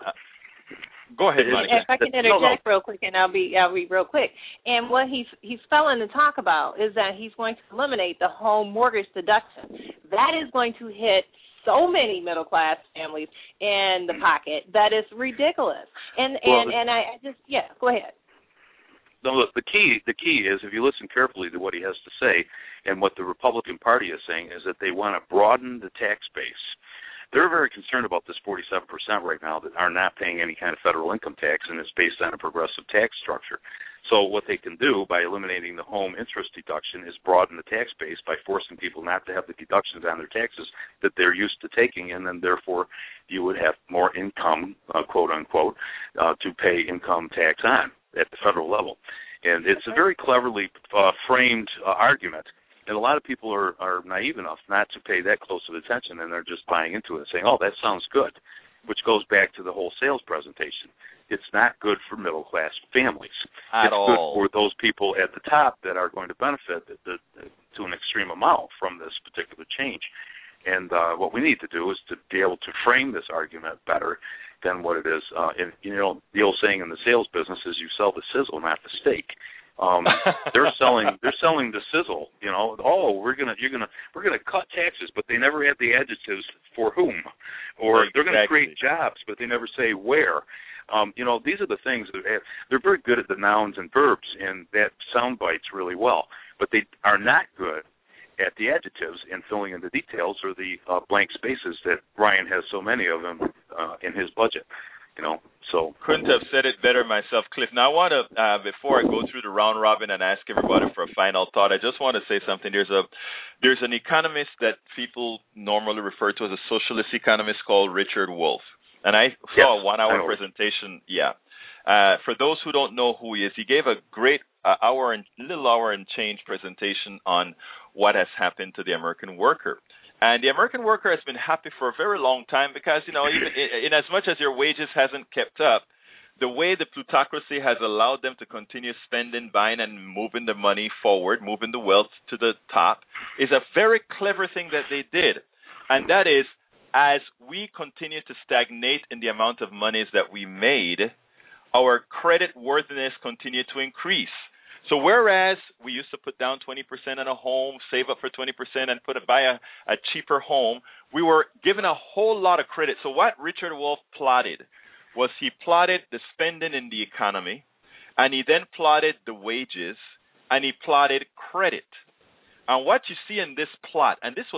Go ahead, Monica. If I can interject real quick, and I'll be real quick. And what he's failing to talk about is that he's going to eliminate the home mortgage deduction. That is going to hit so many middle class families in the pocket that is ridiculous. And I just go ahead. No, look, the key is, if you listen carefully to what he has to say, and what the Republican Party is saying, is that they want to broaden the tax base. They're very concerned about this 47% right now that are not paying any kind of federal income tax, and it's based on a progressive tax structure. So what they can do by eliminating the home interest deduction is broaden the tax base by forcing people not to have the deductions on their taxes that they're used to taking, and then therefore you would have more income, quote unquote, to pay income tax on at the federal level. And it's a very cleverly framed argument. And a lot of people are naive enough not to pay that close of attention, and they're just buying into it, saying, oh, that sounds good, which goes back to the whole sales presentation. It's not good for middle-class families. It's good for those people at the top that are going to benefit to an extreme amount from this particular change. And what we need to do is to be able to frame this argument better than what it is. The old saying in the sales business is you sell the sizzle, not the steak. They're selling the sizzle. You know, we're gonna cut taxes, but they never have the adjectives for whom, or they're going to create jobs, but they never say where. You know, these are the things that they're very good at the nouns and verbs, and that sound bites really well, but they are not good at the adjectives and filling in the details or the blank spaces that Ryan has so many of them in his budget. You know, so couldn't have said it better myself, Cliff. Now I want to, before I go through the round robin and ask everybody for a final thought, I just want to say something. There's an economist that people normally refer to as a socialist economist called Richard Wolff, and I saw a 1 hour presentation. Yeah, for those who don't know who he is, he gave a great hour and change presentation on what has happened to the American worker. And the American worker has been happy for a very long time because, you know, even in as much as your wages hasn't kept up, the way the plutocracy has allowed them to continue spending, buying, and moving the money forward, moving the wealth to the top, is a very clever thing that they did. And that is, as we continue to stagnate in the amount of monies that we made, our credit worthiness continued to increase. So whereas we used to put down 20% on a home, save up for 20%, and buy a cheaper home, we were given a whole lot of credit. So what Richard Wolff plotted was he plotted the spending in the economy, and he then plotted the wages, and he plotted credit. And what you see in this plot, and this was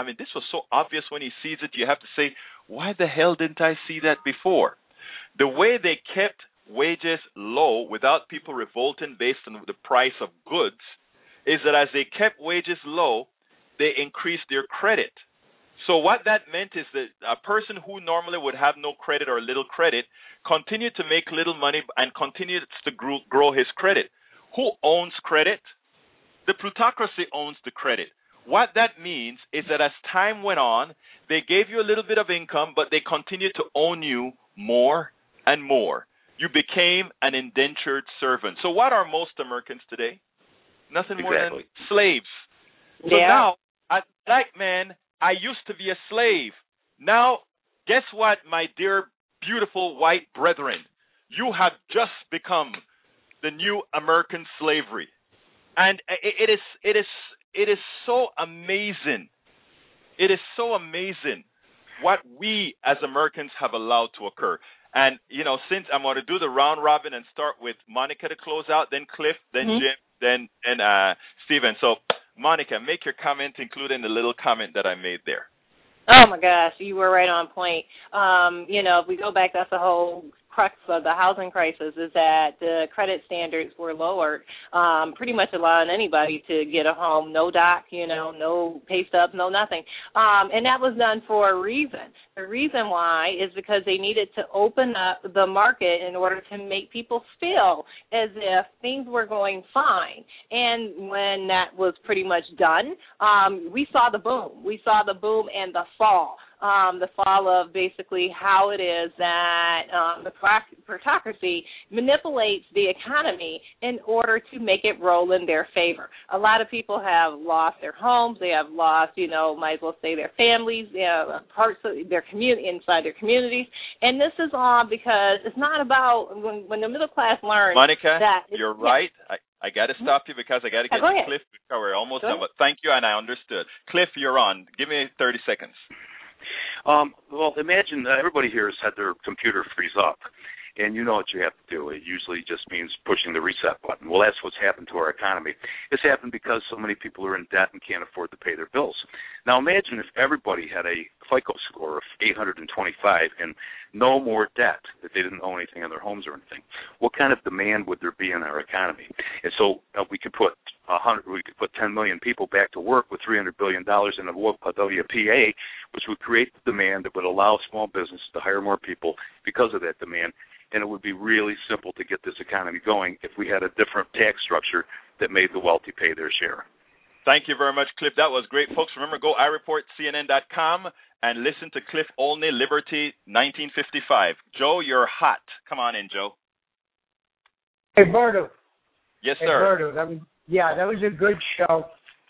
so obvious when he sees it, you have to say, why the hell didn't I see that before? The way they kept wages low without people revolting based on the price of goods is that as they kept wages low, they increased their credit. So what that meant is that a person who normally would have no credit or little credit continued to make little money and continued to grow his credit. Who owns credit? The plutocracy owns the credit. What that means is that as time went on, they gave you a little bit of income, but they continued to own you more and more. You became an indentured servant. So what are most Americans today? Nothing more than slaves. So now, as a black man, I used to be a slave. Now, guess what, my dear, beautiful white brethren? You have just become the new American slavery. And it is so amazing. It is so amazing what we as Americans have allowed to occur. And, you know, since I'm going to do the round robin and start with Monica to close out, then Cliff, then Jim, then Stephen. So, Monica, make your comment, including the little comment that I made there. Oh, my gosh, you were right on point. You know, if we go back, that's the whole crux of the housing crisis is that the credit standards were lowered, pretty much allowing anybody to get a home, no doc, you know, no pay stubs, no nothing. And that was done for a reason. The reason why is because they needed to open up the market in order to make people feel as if things were going fine. And when that was pretty much done, we saw the boom. We saw the boom and the fall. The fall of basically how it is that the plutocracy manipulates the economy in order to make it roll in their favor. A lot of people have lost their homes. They have lost, you know, might as well say their families, parts of their community, inside their communities. And this is all because it's not about when the middle class learns Monica, that you're right. I got to stop you because I got to get to Cliff. We're almost done, but thank you, and I understood. Cliff, you're on. Give me 30 seconds. Well, imagine everybody here has had their computer freeze up, and you know what you have to do. It usually just means pushing the reset button. Well, that's what's happened to our economy. It's happened because so many people are in debt and can't afford to pay their bills. Now, imagine if everybody had a FICO score of 825 and no more debt, if they didn't own anything on their homes or anything. What kind of demand would there be in our economy? And so we could put 10 million people back to work with $300 billion in a WPA, which would create the demand that would allow small businesses to hire more people because of that demand. And it would be really simple to get this economy going if we had a different tax structure that made the wealthy pay their share. Thank you very much, Cliff. That was great. Folks, remember, go iReportCNN.com and listen to Cliff Olney, Liberty 1955. Joe, you're hot. Come on in, Joe. Hey, Berto. Yes, sir. Hey, Berto, that was a good show.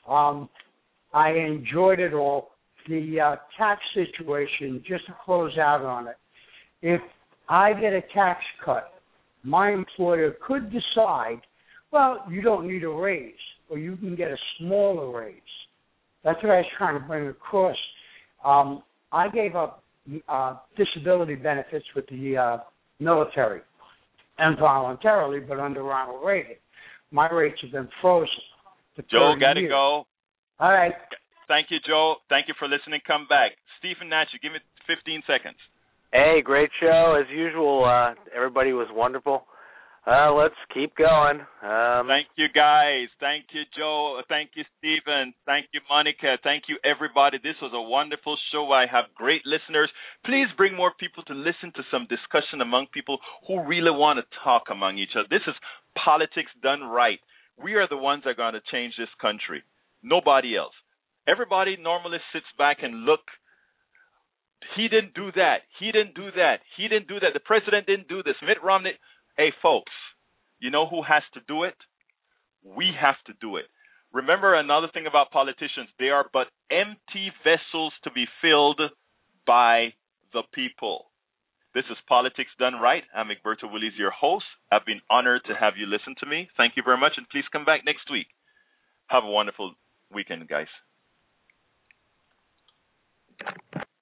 I enjoyed it all. The tax situation, just to close out on it, if I get a tax cut, my employer could decide Well, you don't need a raise, or you can get a smaller raise. That's what I was trying to bring across. I gave up disability benefits with the military, involuntarily, but under Ronald Reagan. My rates have been frozen. Joe, got to go. All right. Thank you, Joe. Thank you for listening. Come back. Stephen Natcher, give me 15 seconds. Hey, great show. As usual, everybody was wonderful. Let's keep going. Thank you, guys. Thank you, Joe. Thank you, Stephen. Thank you, Monica. Thank you, everybody. This was a wonderful show. I have great listeners. Please bring more people to listen to some discussion among people who really want to talk among each other. This is politics done right. We are the ones that are going to change this country. Nobody else. Everybody normally sits back and look. He didn't do that. He didn't do that. He didn't do that. The president didn't do this. Mitt Romney. Hey, folks, you know who has to do it? We have to do it. Remember another thing about politicians. They are but empty vessels to be filled by the people. This is Politics Done Right. I'm Egberto Willies, your host. I've been honored to have you listen to me. Thank you very much, and please come back next week. Have a wonderful weekend, guys.